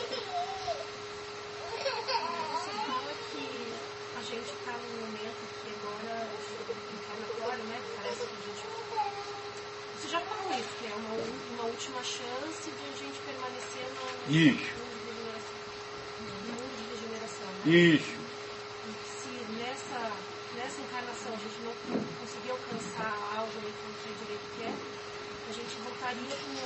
[SPEAKER 3] A gente está num momento que agora, encarnatório, né? Parece que a gente... Você já falou isso, que é uma última chance de a gente permanecer no mundo de regeneração. Né?
[SPEAKER 1] Isso.
[SPEAKER 3] Se nessa encarnação a gente não conseguir alcançar algo aí que não sei direito o que é, a gente voltaria para um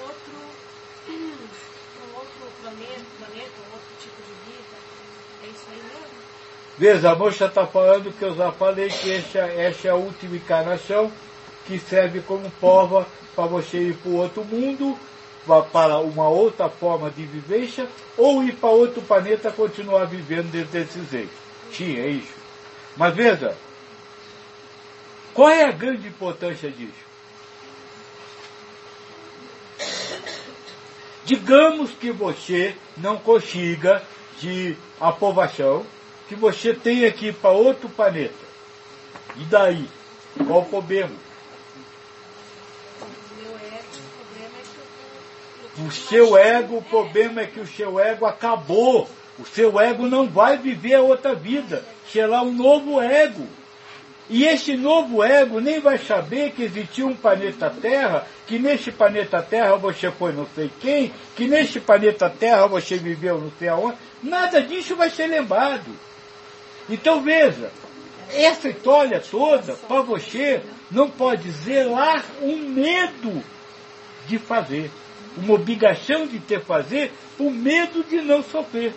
[SPEAKER 3] outro planeta, um outro tipo de vida. É isso aí mesmo?
[SPEAKER 1] Veja, a moça está falando que eu já falei que essa é a última encarnação que serve como prova para você ir para o outro mundo, para uma outra forma de vivência, ou ir para outro planeta continuar vivendo desse jeito. Sim, é isso. Mas veja, qual é a grande importância disso? Digamos que você não consiga de aprovação, que você tenha que ir para outro planeta. E daí? Qual o problema? O seu ego, o problema é que o seu ego acabou. O seu ego não vai viver a outra vida. Será um novo ego. E esse novo ego nem vai saber que existiu um planeta Terra, que nesse planeta Terra você foi não sei quem, que nesse planeta Terra você viveu não sei aonde. Nada disso vai ser lembrado. Então veja, essa história toda, para você, não pode zelar um medo de fazer. Uma obrigação de ter fazer, por medo de não sofrer.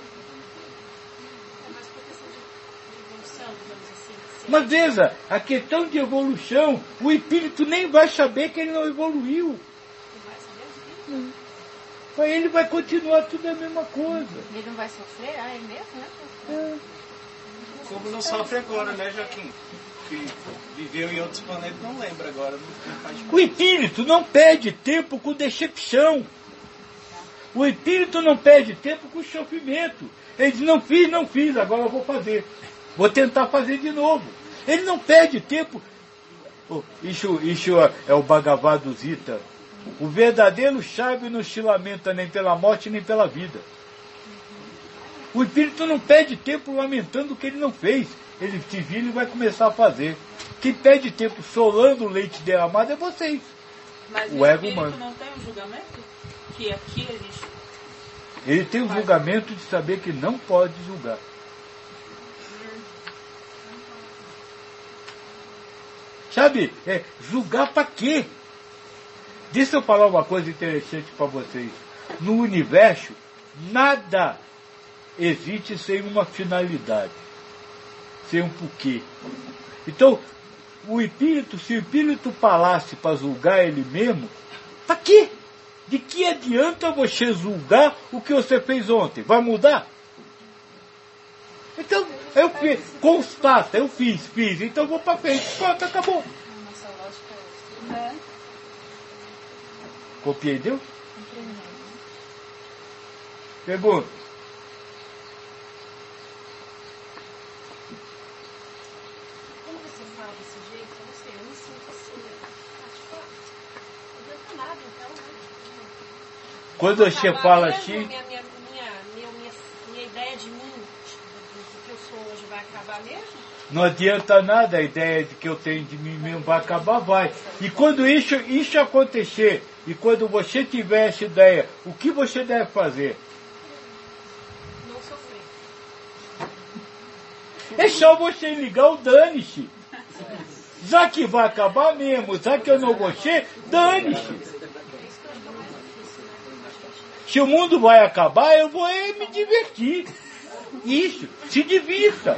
[SPEAKER 1] Mas veja, a questão de evolução, o espírito nem vai saber que ele não evoluiu. Para ele vai continuar tudo a mesma coisa.
[SPEAKER 4] Ele não vai sofrer? Ah, é mesmo, né?
[SPEAKER 6] Como não sofre agora, né, Joaquim? Que viveu em outros planetas, não lembra agora. Não faz...
[SPEAKER 1] O espírito não perde tempo com decepção. O espírito não perde tempo com sofrimento. Ele diz, não fiz, agora eu vou fazer. Vou tentar fazer de novo. Ele não perde tempo. Isso é o Bhagavad Gita. O verdadeiro sábio não se lamenta nem pela morte nem pela vida. O espírito não perde tempo lamentando o que ele não fez. Ele se vira e vai começar a fazer. Quem perde tempo solando o leite derramado é vocês.
[SPEAKER 8] Mas
[SPEAKER 1] O
[SPEAKER 8] o
[SPEAKER 1] ego
[SPEAKER 8] espírito
[SPEAKER 1] humano.
[SPEAKER 8] não tem um julgamento? Que aqui a gente...
[SPEAKER 1] Ele tem o julgamento de saber que não pode julgar. Sabe, julgar para quê? Deixa eu falar uma coisa interessante para vocês. No universo, nada existe sem uma finalidade, sem um porquê. Então, se o espírito falasse para julgar ele mesmo, para quê? De que adianta você julgar o que você fez ontem? Vai mudar? Então, eu fiz, constata, eu fiz, então eu vou para frente, pronto, acabou.
[SPEAKER 4] Nossa lógica é outra.
[SPEAKER 1] Compreendeu? Pergunta.
[SPEAKER 3] Quando você fala desse jeito, eu não sei, eu me sinto assim, não adianta nada, então, né?
[SPEAKER 1] Quando você fala assim,
[SPEAKER 3] Minha ideia de mim, do que eu sou hoje, vai acabar mesmo?
[SPEAKER 1] não adianta nada, a ideia de que eu tenho de mim mesmo vai acabar, vai. E quando isso acontecer, e quando você tiver essa ideia, o que você deve fazer?
[SPEAKER 3] Não sofrer.
[SPEAKER 1] É só você ligar o dane-se. Já que vai acabar mesmo, já que eu não gostei, dane-se. Se o mundo vai acabar, eu vou me divertir. Isso, se divirta.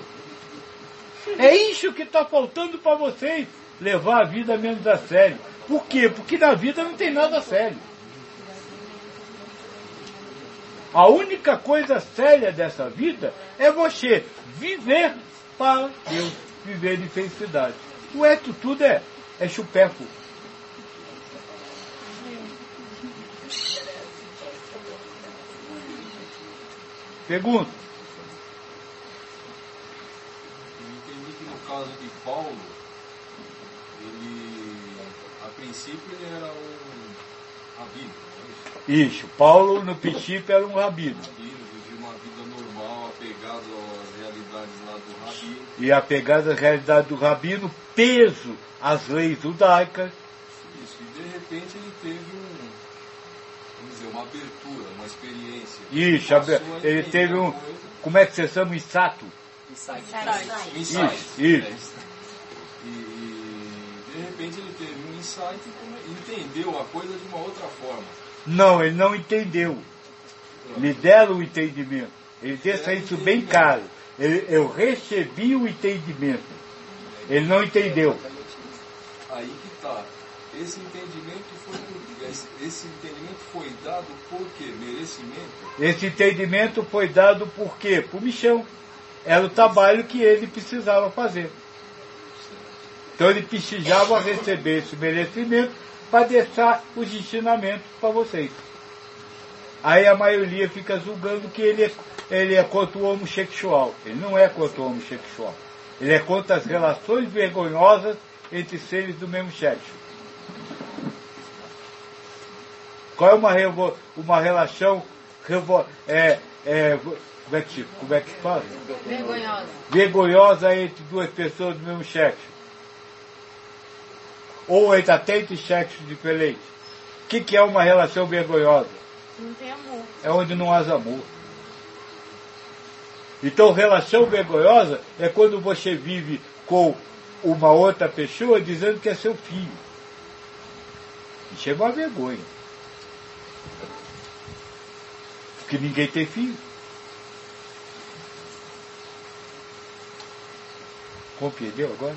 [SPEAKER 1] É isso que está faltando para vocês, levar a vida menos a sério. Por quê? Porque na vida não tem nada sério. A única coisa séria dessa vida é você viver para Deus, viver de felicidade. O resto tudo é supérfluo. Pergunta.
[SPEAKER 9] Eu entendi que no caso de Paulo, ele, a princípio, ele era um rabino.
[SPEAKER 1] Isso, Paulo no princípio era um rabino.
[SPEAKER 9] Vivia uma vida normal, apegado às realidades lá do rabino.
[SPEAKER 1] E apegado às realidades do rabino, peso às leis judaicas.
[SPEAKER 9] Isso, e de repente ele teve vamos dizer, uma abertura, uma experiência.
[SPEAKER 1] Isso, ele teve um, como é que você chama? Insato?
[SPEAKER 7] Insight.
[SPEAKER 1] Isso.
[SPEAKER 9] E de repente ele teve um insight e entendeu a coisa de uma outra forma.
[SPEAKER 1] Não, ele não entendeu. Me deram o entendimento. Ele deixa isso bem claro. Eu recebi o entendimento. Ele não entendeu.
[SPEAKER 9] Aí que está. Esse entendimento foi dado por quê? Merecimento?
[SPEAKER 1] Esse entendimento foi dado por quê? Por michão. Era o trabalho que ele precisava fazer. Então ele precisava receber esse merecimento para deixar os ensinamentos para vocês. Aí a maioria fica julgando que ele é contra o homossexual. Ele não é contra o homossexual. Ele é contra as relações vergonhosas entre seres do mesmo sexo. Qual é uma relação como é que fala?
[SPEAKER 4] Vergonhosa.
[SPEAKER 1] Vergonhosa entre duas pessoas do mesmo sexo. Ou até entre sexos diferentes. O que é uma relação vergonhosa?
[SPEAKER 4] Não tem amor.
[SPEAKER 1] É onde não há amor. Então, relação vergonhosa é quando você vive com uma outra pessoa dizendo que é seu filho. Isso é uma vergonha. Porque ninguém tem filho. Compreendeu agora?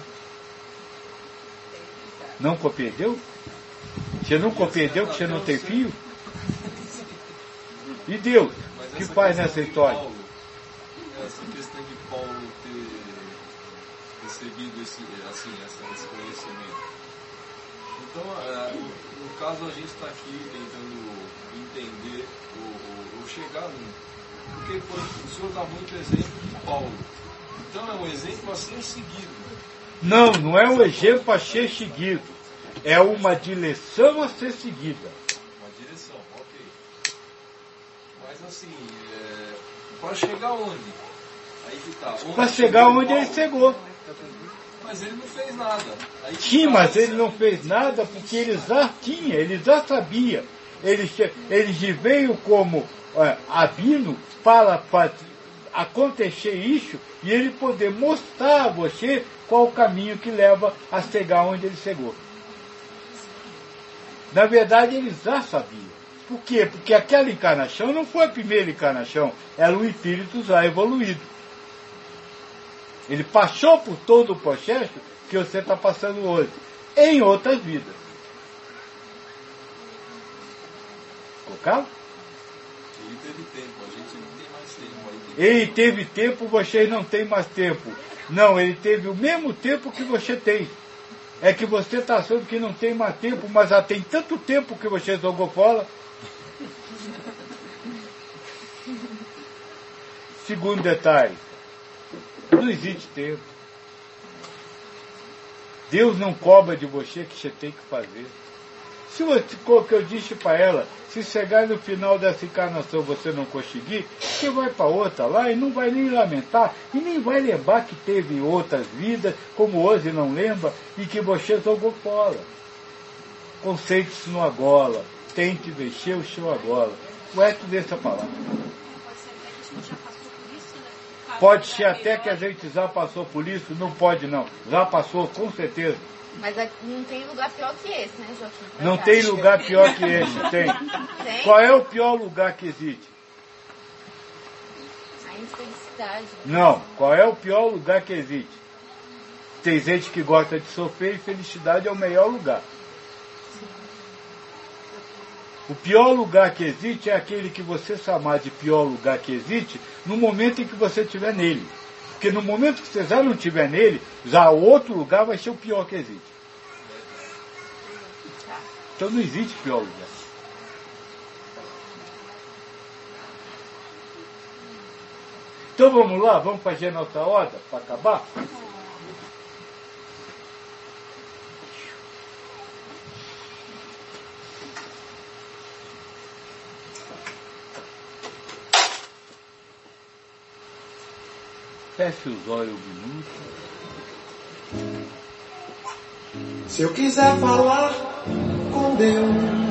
[SPEAKER 1] Não compreendeu? Você não compreendeu que você não tem filho? E Deus, o que faz nessa história?
[SPEAKER 9] Essa questão de Paulo ter recebido esse conhecimento. Então, no caso, a gente está aqui tentando entender ou chegar porque o senhor dá muito exemplo de Paulo. Então é um exemplo a ser seguido.
[SPEAKER 1] Não é um exemplo a ser seguido. É uma direção a ser seguida.
[SPEAKER 9] Uma direção, ok. Mas assim, Para chegar onde? Aí que tá.
[SPEAKER 1] Para chegar onde ele chegou.
[SPEAKER 9] Mas ele não fez nada. Aí que
[SPEAKER 1] Sim,
[SPEAKER 9] tá.
[SPEAKER 1] mas ele não fez nada porque ele já tinha, ele já sabia. Ele veio como Abino para acontecer isso e ele poder mostrar a você qual o caminho que leva a chegar onde ele chegou. Na verdade, ele já sabia. Por quê? Porque aquela encarnação não foi a primeira encarnação, era um espírito já evoluído. Ele passou por todo o processo que você está passando hoje, em outras vidas. Colocado?
[SPEAKER 9] Ele teve tempo, a gente não tem mais tempo.
[SPEAKER 1] Ele teve tempo, vocês não têm mais tempo. Não, ele teve o mesmo tempo que você tem. É que você está achando que não tem mais tempo, mas já tem tanto tempo que você jogou fora. Segundo detalhe, não existe tempo. Deus não cobra de você que você tem que fazer. Se você, o que eu disse para ela, se chegar no final dessa encarnação você não conseguir, você vai para outra lá e não vai nem lamentar, e nem vai lembrar que teve outras vidas, como hoje não lembra, e que você jogou fora. Concentre-se no agora, tente vencer o seu agora. O resto dessa palavra. Pode ser até que a gente já passou por isso, não pode não, já passou com certeza.
[SPEAKER 4] Mas aqui não tem lugar pior que esse, né, Joaquim?
[SPEAKER 1] Não tem lugar pior que esse, tem.
[SPEAKER 4] Tem?
[SPEAKER 1] Qual é o pior lugar que existe?
[SPEAKER 4] A infelicidade.
[SPEAKER 1] Não, qual é o pior lugar que existe? Tem gente que gosta de sofrer e felicidade é o melhor lugar. O pior lugar que existe é aquele que você chamar de pior lugar que existe no momento em que você estiver nele. Porque no momento que você já não estiver nele, já o outro lugar vai ser o pior que existe. Então não existe pior lugar. Então vamos lá, vamos fazer a nossa ordem para acabar? Feche os olhos um minuto.
[SPEAKER 10] Se eu quiser falar com Deus,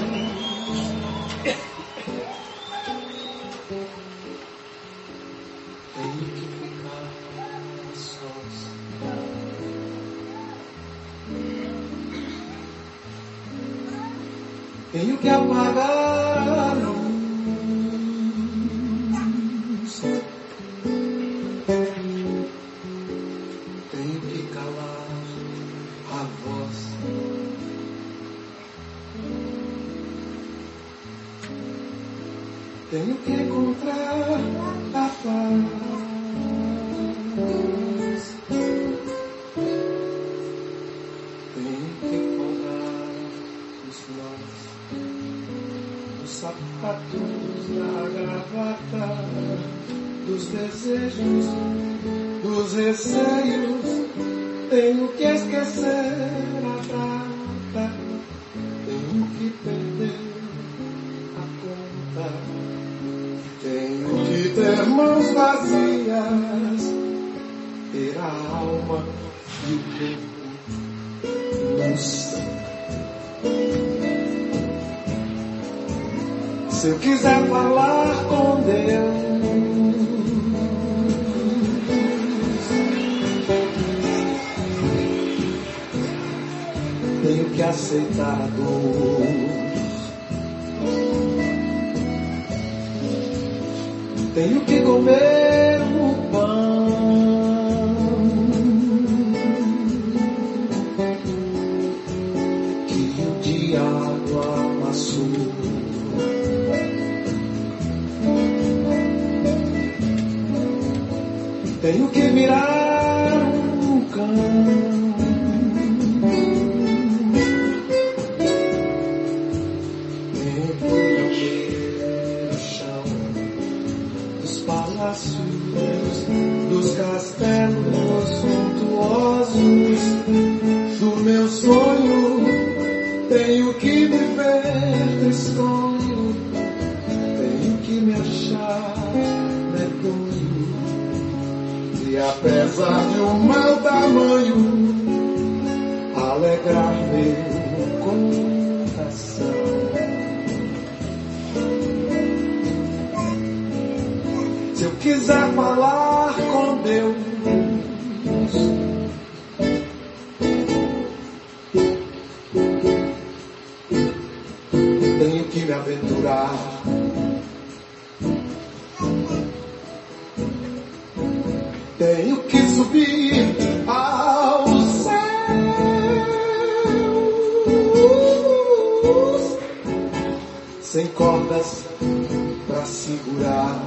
[SPEAKER 10] tenho que ficar sós. Tenho que apagar a luz. Tenho que calar a voz. Tenho que encontrar a paz. Tenho que folgar os nós, os sapatos da gravata, dos desejos, dos receios. Tenho que esquecer a data, tenho que perder a conta, tenho que ter mãos vazias, ter a alma e o corpo luz. Se eu quiser falar com Deus, tenho que aceitar a dor. Tenho que comer o pão que o diabo amassou. Tenho que virar um cão. Dos castelos suntuosos do meu sonho, tenho que viver tristonho, tenho que me achar medonho. apesar de um mau tamanho, alegrar meu coração. Se eu quiser falar com Deus, tenho que me aventurar. Tenho que subir ao céu, sem cordas pra segurar.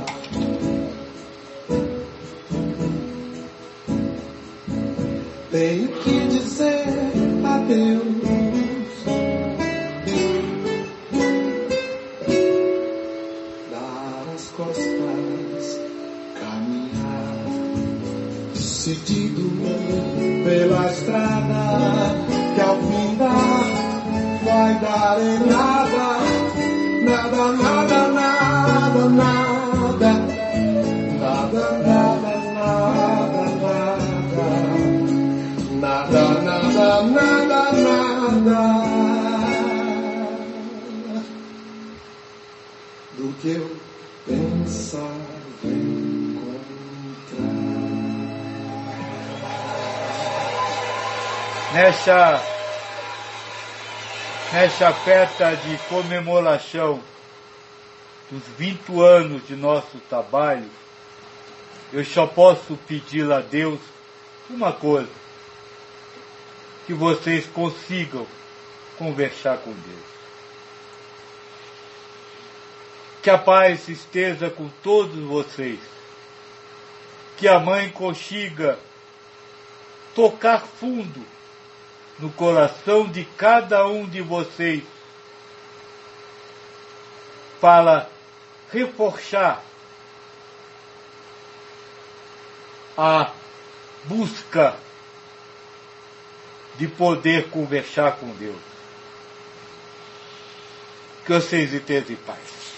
[SPEAKER 10] Tenho que dizer adeus, dar as costas, caminhar decidido pela estrada que ao findar vai dar em nada, nada, nada, nada, nada, nada, nada, nada, nada, nada, nada do que eu pensava encontrar.
[SPEAKER 1] Nessa festa de comemoração dos 20 anos de nosso trabalho, eu só posso pedir a Deus uma coisa: que vocês consigam conversar com Deus. Que a paz esteja com todos vocês. Que a Mãe consiga tocar fundo no coração de cada um de vocês para reforçar a busca de poder conversar com Deus. Que vocês estejam em paz.